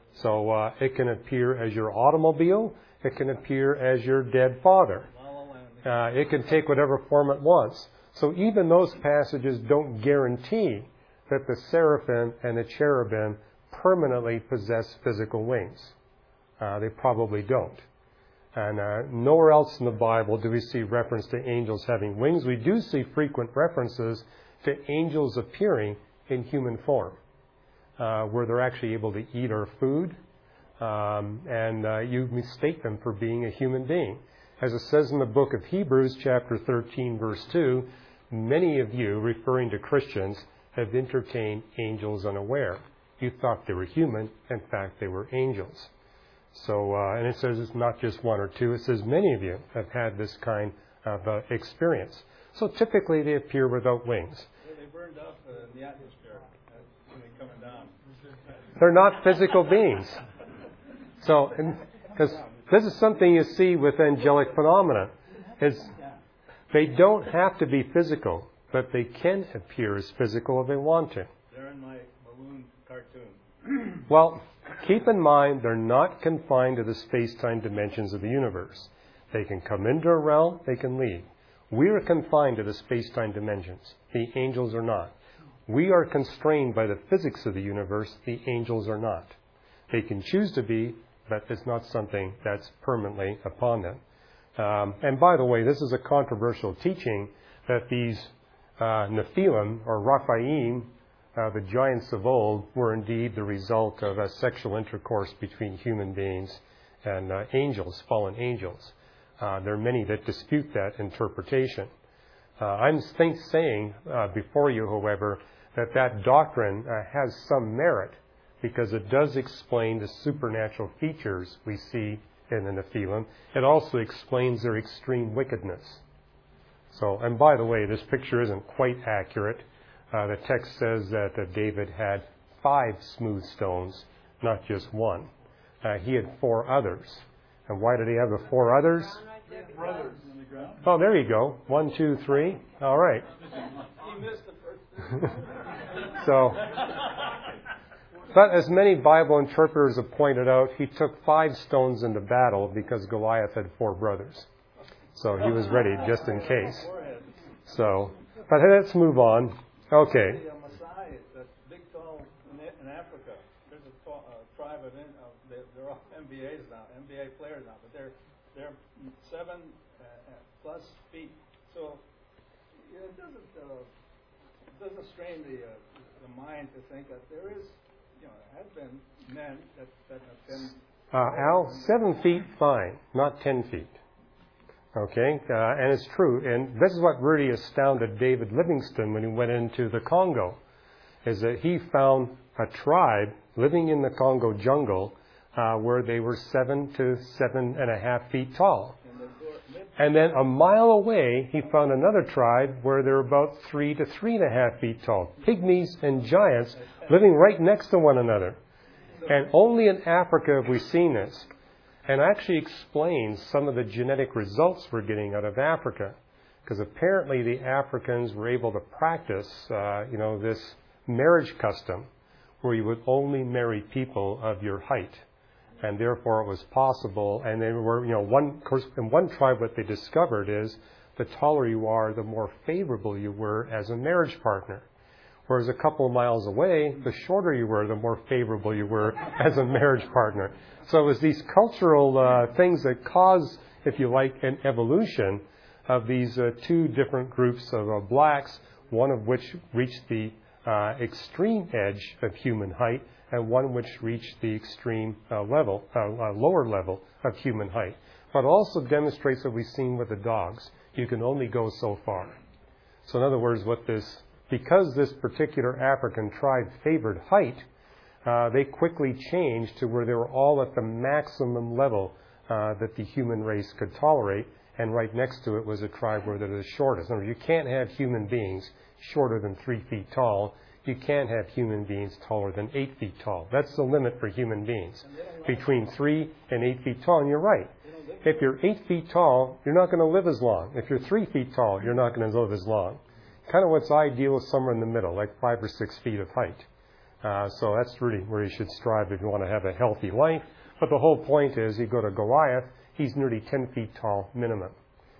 S1: So it can appear as your automobile. It can appear as your dead father. It can take whatever form it wants. So even those passages don't guarantee that the seraphim and the cherubim permanently possess physical wings. They probably don't. And nowhere else in the Bible do we see reference to angels having wings. We do see frequent references to angels appearing in human form, where they're actually able to eat our food, and you mistake them for being a human being. As it says in the book of Hebrews, chapter 13, verse 2, many of you, referring to Christians, have entertained angels unaware. You thought they were human. In fact, they were angels. So, and it says it's not just one or two. It says many of you have had this kind of experience. So typically they appear without wings.
S3: They burned up in the atmosphere when they're coming down.
S1: They're not physical beings. So, because this is something you see with angelic phenomena, is they don't have to be physical, but they can appear as physical if they want to.
S3: They're in my balloon cartoon.
S1: Well, keep in mind they're not confined to the space-time dimensions of the universe. They can come into a realm, they can leave. We are confined to the space-time dimensions. The angels are not. We are constrained by the physics of the universe. The angels are not. They can choose to be, but it's not something that's permanently upon them. And by the way, this is a controversial teaching that these Nephilim, or Raphaim, the giants of old, were indeed the result of a sexual intercourse between human beings and angels, fallen angels. There are many that dispute that interpretation. I'm saying before you, however, that doctrine has some merit because it does explain the supernatural features we see in the Nephilim. It also explains their extreme wickedness. So, and by the way, this picture isn't quite accurate. The text says that David had 5 smooth stones, not just one. He had 4 others. And why did he have the 4 others?
S3: Brothers in the ground.
S1: Oh, there you go. 1, 2, 3. All right.
S3: He missed the first.
S1: So, but as many Bible interpreters have pointed out, he took 5 stones into battle because Goliath had 4 brothers. So he was ready just in case. So, but let's move on. Okay.
S3: The Maasai, that big tall in Africa. There's a tribe of they're all MBAs now, NBA players now, but they're 7 plus feet. So it doesn't strain the mind to think that there is, have been men that have been.
S1: Al, 7 feet, fine, not 10 feet. Okay, and it's true. And this is what really astounded David Livingstone when he went into the Congo, is that he found a tribe living in the Congo jungle where they were 7 to 7.5 feet tall. And then a mile away, he found another tribe where they're about 3 to 3.5 feet tall. Pygmies and giants living right next to one another. And only in Africa have we seen this. And actually explains some of the genetic results we're getting out of Africa. Because apparently the Africans were able to practice, this marriage custom where you would only marry people of your height. And therefore it was possible. And they were, in one tribe what they discovered is the taller you are, the more favorable you were as a marriage partner. Whereas a couple of miles away, the shorter you were, the more favorable you were as a marriage partner. So it was these cultural things that caused, if you like, an evolution of these 2 different groups of blacks, one of which reached the extreme edge of human height, and one which reached the extreme lower level of human height. But it also demonstrates what we've seen with the dogs. You can only go so far. So in other words, because this particular African tribe favored height, they quickly changed to where they were all at the maximum level that the human race could tolerate, and right next to it was a tribe where they're the shortest. In other words, you can't have human beings shorter than 3 feet tall. You can't have human beings taller than 8 feet tall. That's the limit for human beings, between 3 and 8 feet tall. And you're right. If you're 8 feet tall, you're not going to live as long. If you're 3 feet tall, you're not going to live as long. Kind of what's ideal is somewhere in the middle, like 5 or 6 feet of height. So that's really where you should strive if you want to have a healthy life. But the whole point is, you go to Goliath, he's nearly 10 feet tall minimum.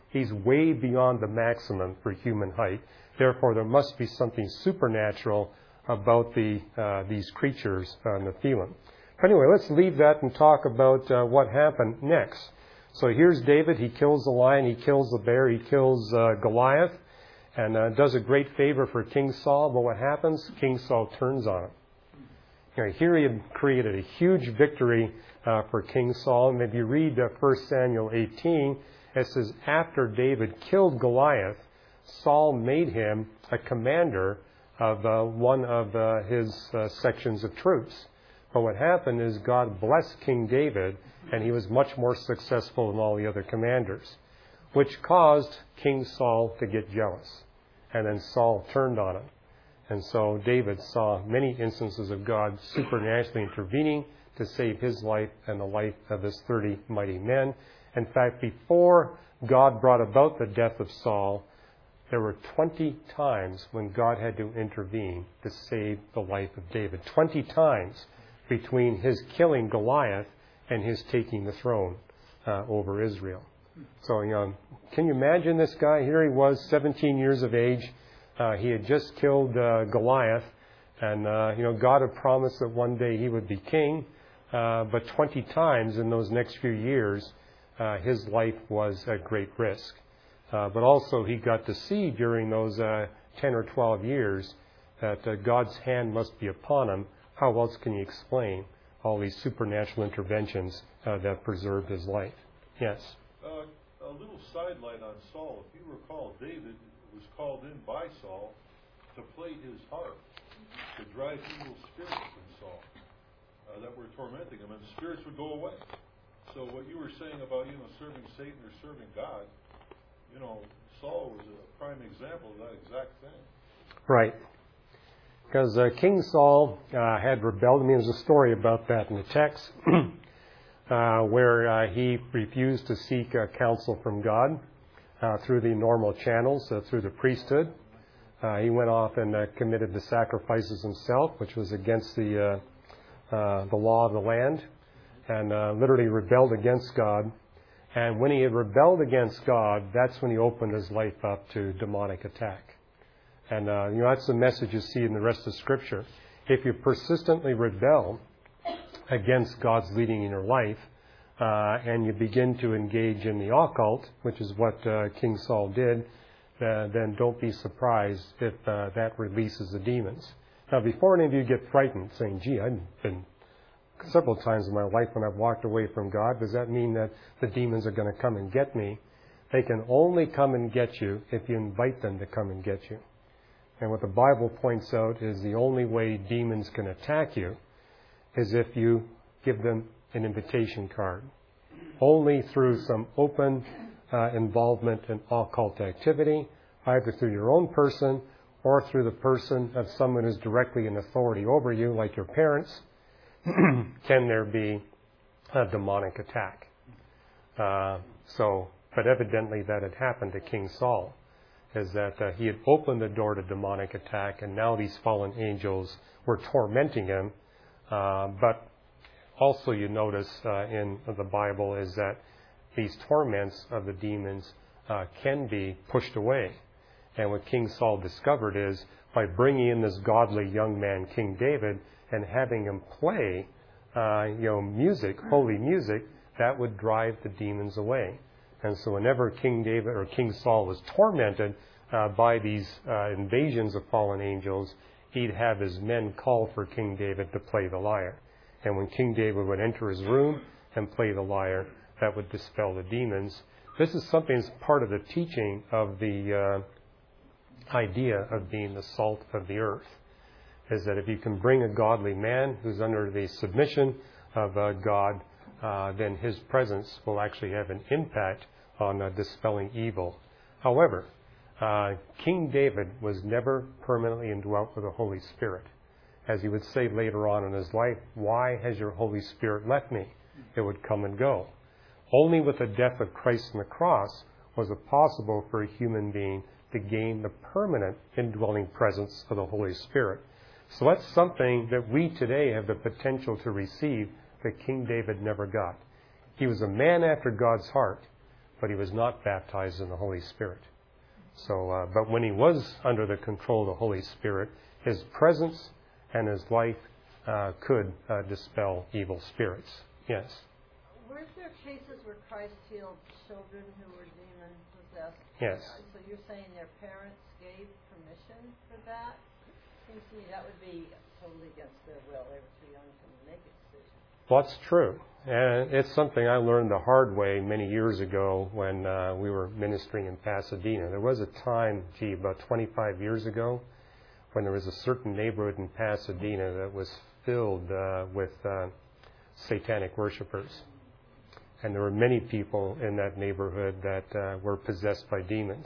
S1: He's way beyond the maximum for human height. Therefore, there must be something supernatural about these creatures, Nephilim. But anyway, let's leave that and talk about what happened next. So here's David. He kills the lion, he kills the bear, he kills Goliath, and does a great favor for King Saul. But what happens? King Saul turns on him. Here he had created a huge victory for King Saul. And if you read 1 Samuel 18, it says, after David killed Goliath, Saul made him a commander of one of his sections of troops. But what happened is God blessed King David, and he was much more successful than all the other commanders, which caused King Saul to get jealous. And then Saul turned on him. And so David saw many instances of God supernaturally intervening to save his life and the life of his 30 mighty men. In fact, before God brought about the death of Saul, there were 20 times when God had to intervene to save the life of David. 20 times between his killing Goliath and his taking the throne over Israel. So, can you imagine this guy? Here he was, 17 years of age. He had just killed Goliath, and God had promised that one day he would be king. But 20 times in those next few years, his life was at great risk. But also he got to see during those 10 or 12 years that God's hand must be upon him. How else can you explain all these supernatural interventions that preserved his life? Yes?
S9: A little sidelight on Saul. If you recall, David was called in by Saul to play his harp, to drive evil spirits in Saul that were tormenting him, and the spirits would go away. So what you were saying about, serving Satan or serving God, Saul was a prime example of that exact thing.
S1: Right. Because King Saul had rebelled. There's a story about that in the text where he refused to seek counsel from God through the normal channels, through the priesthood. He went off and committed the sacrifices himself, which was against the law of the land, and literally rebelled against God. And when he had rebelled against God, that's when he opened his life up to demonic attack. And that's the message you see in the rest of Scripture. If you persistently rebel against God's leading in your life, and you begin to engage in the occult, which is what King Saul did, then don't be surprised if that releases the demons. Now, before any of you get frightened, saying, gee, I've been several times in my life when I've walked away from God, does that mean that the demons are going to come and get me? They can only come and get you if you invite them to come and get you. And what the Bible points out is the only way demons can attack you is if you give them an invitation card. Only through some open involvement in occult activity, either through your own person or through the person of someone who's directly in authority over you, like your parents, can there be a demonic attack. But evidently that had happened to King Saul, is that he had opened the door to demonic attack, and now these fallen angels were tormenting him. But also you notice in the Bible is that these torments of the demons can be pushed away. And what King Saul discovered is by bringing in this godly young man, King David, and having him play music, holy music, that would drive the demons away. And so whenever King David or King Saul was tormented by these invasions of fallen angels, he'd have his men call for King David to play the lyre. And when King David would enter his room and play the lyre, that would dispel the demons. This is something that's part of the teaching of the idea of being the salt of the earth, is that if you can bring a godly man who's under the submission of God, then his presence will actually have an impact on dispelling evil. However, King David was never permanently indwelt with the Holy Spirit. As he would say later on in his life, why has your Holy Spirit left me? It would come and go. Only with the death of Christ on the cross was it possible for a human being to gain the permanent indwelling presence of the Holy Spirit. So that's something that we today have the potential to receive that King David never got. He was a man after God's heart, but he was not baptized in the Holy Spirit. So, but when he was under the control of the Holy Spirit, his presence and his life could dispel evil spirits. Yes.
S2: Weren't there cases where Christ healed children who were demon possessed?
S1: Yes.
S2: So you're saying their parents gave permission for that? Seems to me that would be totally against their will. They were too young to make a decision.
S1: Well, that's true. And it's something I learned the hard way many years ago when we were ministering in Pasadena. There was a time, about 25 years ago, when there was a certain neighborhood in Pasadena that was filled with satanic worshipers. And there were many people in that neighborhood that were possessed by demons.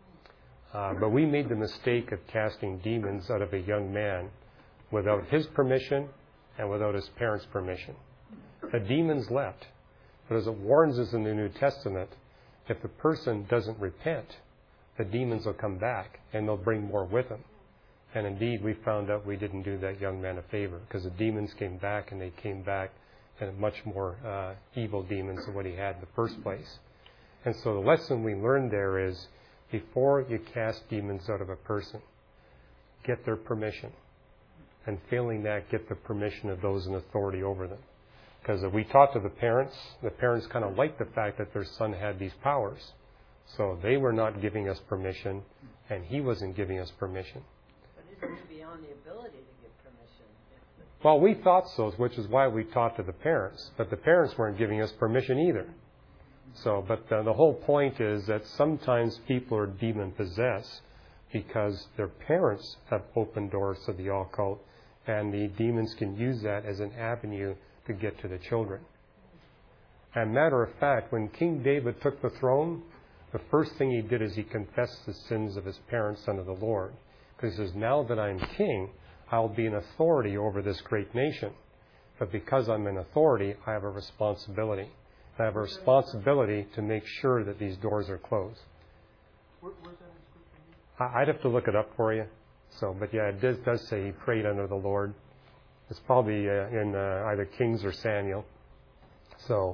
S1: But we made the mistake of casting demons out of a young man without his permission and without his parents' permission. The demons left. But as it warns us in the New Testament, if the person doesn't repent, the demons will come back and they'll bring more with them. And indeed, we found out we didn't do that young man a favor, because the demons came back, and they came back and much more evil demons than what he had in the first place. And so the lesson we learned there is, before you cast demons out of a person, get their permission. And failing that, get the permission of those in authority over them. Because if we talked to the parents kind of liked the fact that their son had these powers. So they were not giving us permission, and he wasn't giving us permission.
S2: But isn't it beyond the ability to give permission?
S1: Well, we thought so, which is why we talked to the parents. But the parents weren't giving us permission either. So, but the whole point is that sometimes people are demon-possessed because their parents have opened doors to the occult, and the demons can use that as an avenue to get to the children. And matter of fact, when King David took the throne, the first thing he did is he confessed the sins of his parents unto the Lord. Because he says, now that I'm king, I'll be an authority over this great nation. But because I'm an authority, I have a responsibility. I have a responsibility to make sure that these doors are closed.
S4: Where's that in Scripture?
S1: I'd have to look it up for you. So, but yeah, it does say he prayed under the Lord. It's probably in either Kings or Samuel. So,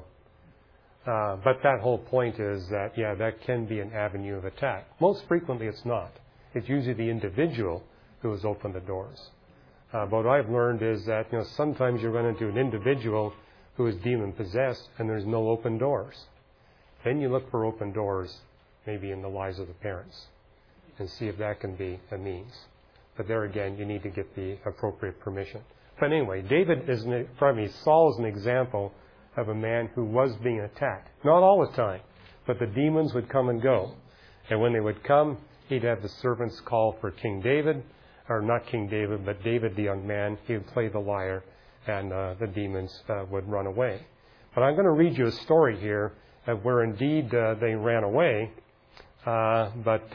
S1: but that whole point is that, yeah, that can be an avenue of attack. Most frequently it's not. It's usually the individual who has opened the doors. But what I've learned is that, sometimes you're going into an individual who is demon-possessed and there's no open doors. Then you look for open doors, maybe in the lives of the parents, and see if that can be a means. But there again, you need to get the appropriate permission. But anyway, Saul is an example of a man who was being attacked. Not all the time, but the demons would come and go. And when they would come, he'd have the servants call for King David, or not King David, but David the young man. He would play the lyre, and the demons would run away. But I'm going to read you a story here of where indeed they ran away, but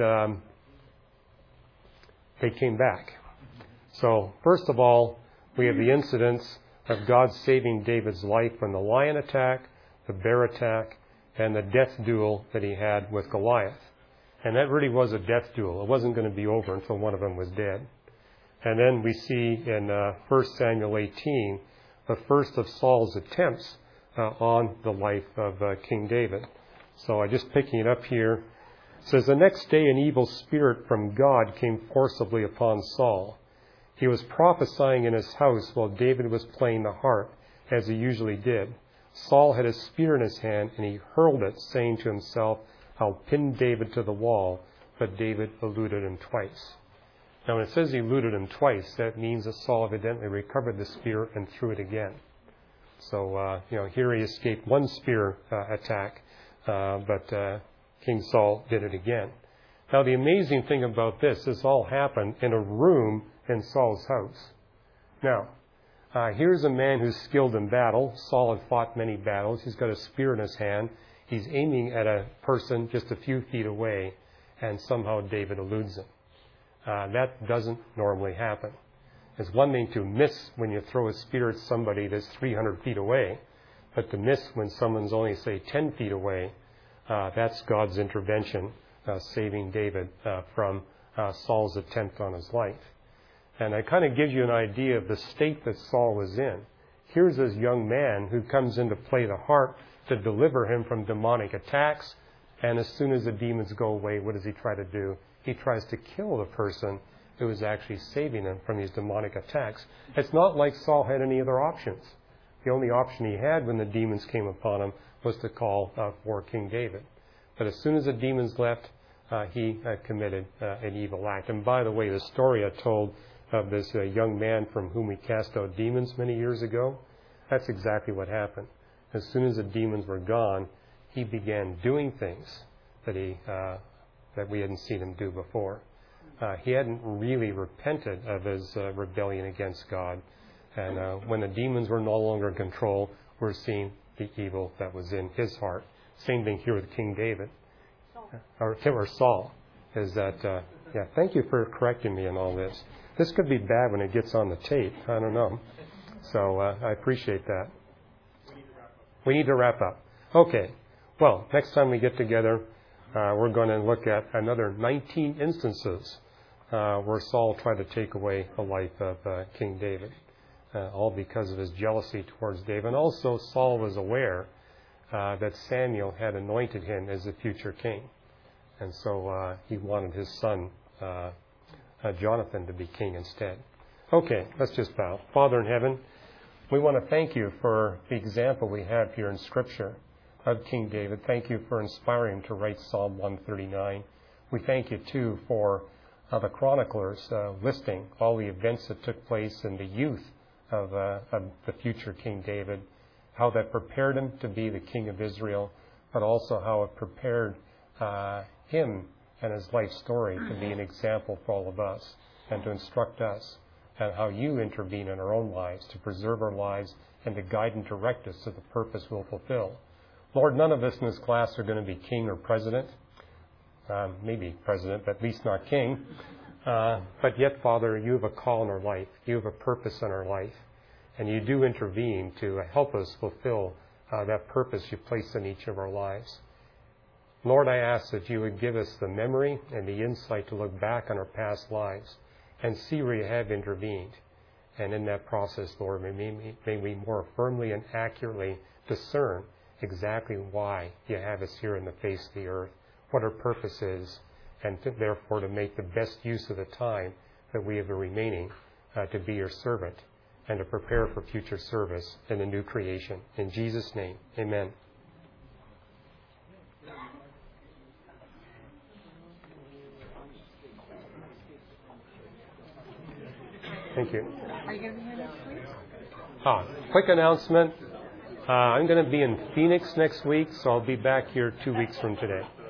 S1: they came back. So, first of all, we have the incidents of God saving David's life from the lion attack, the bear attack, and the death duel that he had with Goliath. And that really was a death duel. It wasn't going to be over until one of them was dead. And then we see in 1 Samuel 18 the first of Saul's attempts on the life of King David. So I'm just picking it up here. It says, the next day an evil spirit from God came forcibly upon Saul. He was prophesying in his house while David was playing the harp, as he usually did. Saul had a spear in his hand, and he hurled it, saying to himself, I'll pin David to the wall. But David eluded him twice. Now, when it says he eluded him twice, that means that Saul evidently recovered the spear and threw it again. So, here he escaped one spear attack, but King Saul did it again. Now, the amazing thing about this all happened in a room in Saul's house. Now, here's a man who's skilled in battle. Saul had fought many battles. He's got a spear in his hand. He's aiming at a person just a few feet away, and somehow David eludes him. That doesn't normally happen. It's one thing to miss when you throw a spear at somebody that's 300 feet away, but to miss when someone's only, say, 10 feet away, that's God's intervention, saving David from Saul's attempt on his life. And it kind of gives you an idea of the state that Saul was in. Here's this young man who comes in to play the harp to deliver him from demonic attacks, And as soon as the demons go away, what does he try to do? He tries to kill the person who is actually saving him from these demonic attacks. It's not like Saul had any other options. The only option he had when the demons came upon him was to call for King David. But as soon as the demons left, he committed an evil act. And by the way, the story I told of this young man from whom we cast out demons many years ago, that's exactly what happened. As soon as the demons were gone, he began doing things that we hadn't seen him do before. He hadn't really repented of his rebellion against God. And when the demons were no longer in control, we're seeing the evil that was in his heart. Same thing here with King David. Or Saul. Is that, thank you for correcting me in all this. This could be bad when it gets on the tape. I don't know. So I appreciate that. We need to wrap up. Okay. Well, next time we get together, we're going to look at another 19 instances where Saul tried to take away the life of King David, all because of his jealousy towards David. And also, Saul was aware that Samuel had anointed him as the future king. And so he wanted his son, Jonathan, to be king instead. Okay, let's just bow. Father in heaven, we want to thank you for the example we have here in Scripture of King David. Thank you for inspiring him to write Psalm 139. We thank you, too, for the chroniclers listing all the events that took place in the youth of the future King David, how that prepared him to be the king of Israel, but also how it prepared him and his life story to be an example for all of us and to instruct us, and how you intervene in our own lives to preserve our lives and to guide and direct us to the purpose we'll fulfill. Lord, none of us in this class are going to be king or president. Maybe president, but at least not king. But yet, Father, you have a call in our life. You have a purpose in our life. And you do intervene to help us fulfill that purpose you place in each of our lives. Lord, I ask that you would give us the memory and the insight to look back on our past lives and see where you have intervened. And in that process, Lord, may we more firmly and accurately discern exactly why you have us here in the face of the earth, what our purpose is, and therefore to make the best use of the time that we have remaining to be your servant and to prepare for future service in the new creation. In Jesus' name, amen. Thank you.
S2: Are you going to be here next week?
S1: Quick announcement. I'm going to be in Phoenix next week, so I'll be back here 2 weeks from today.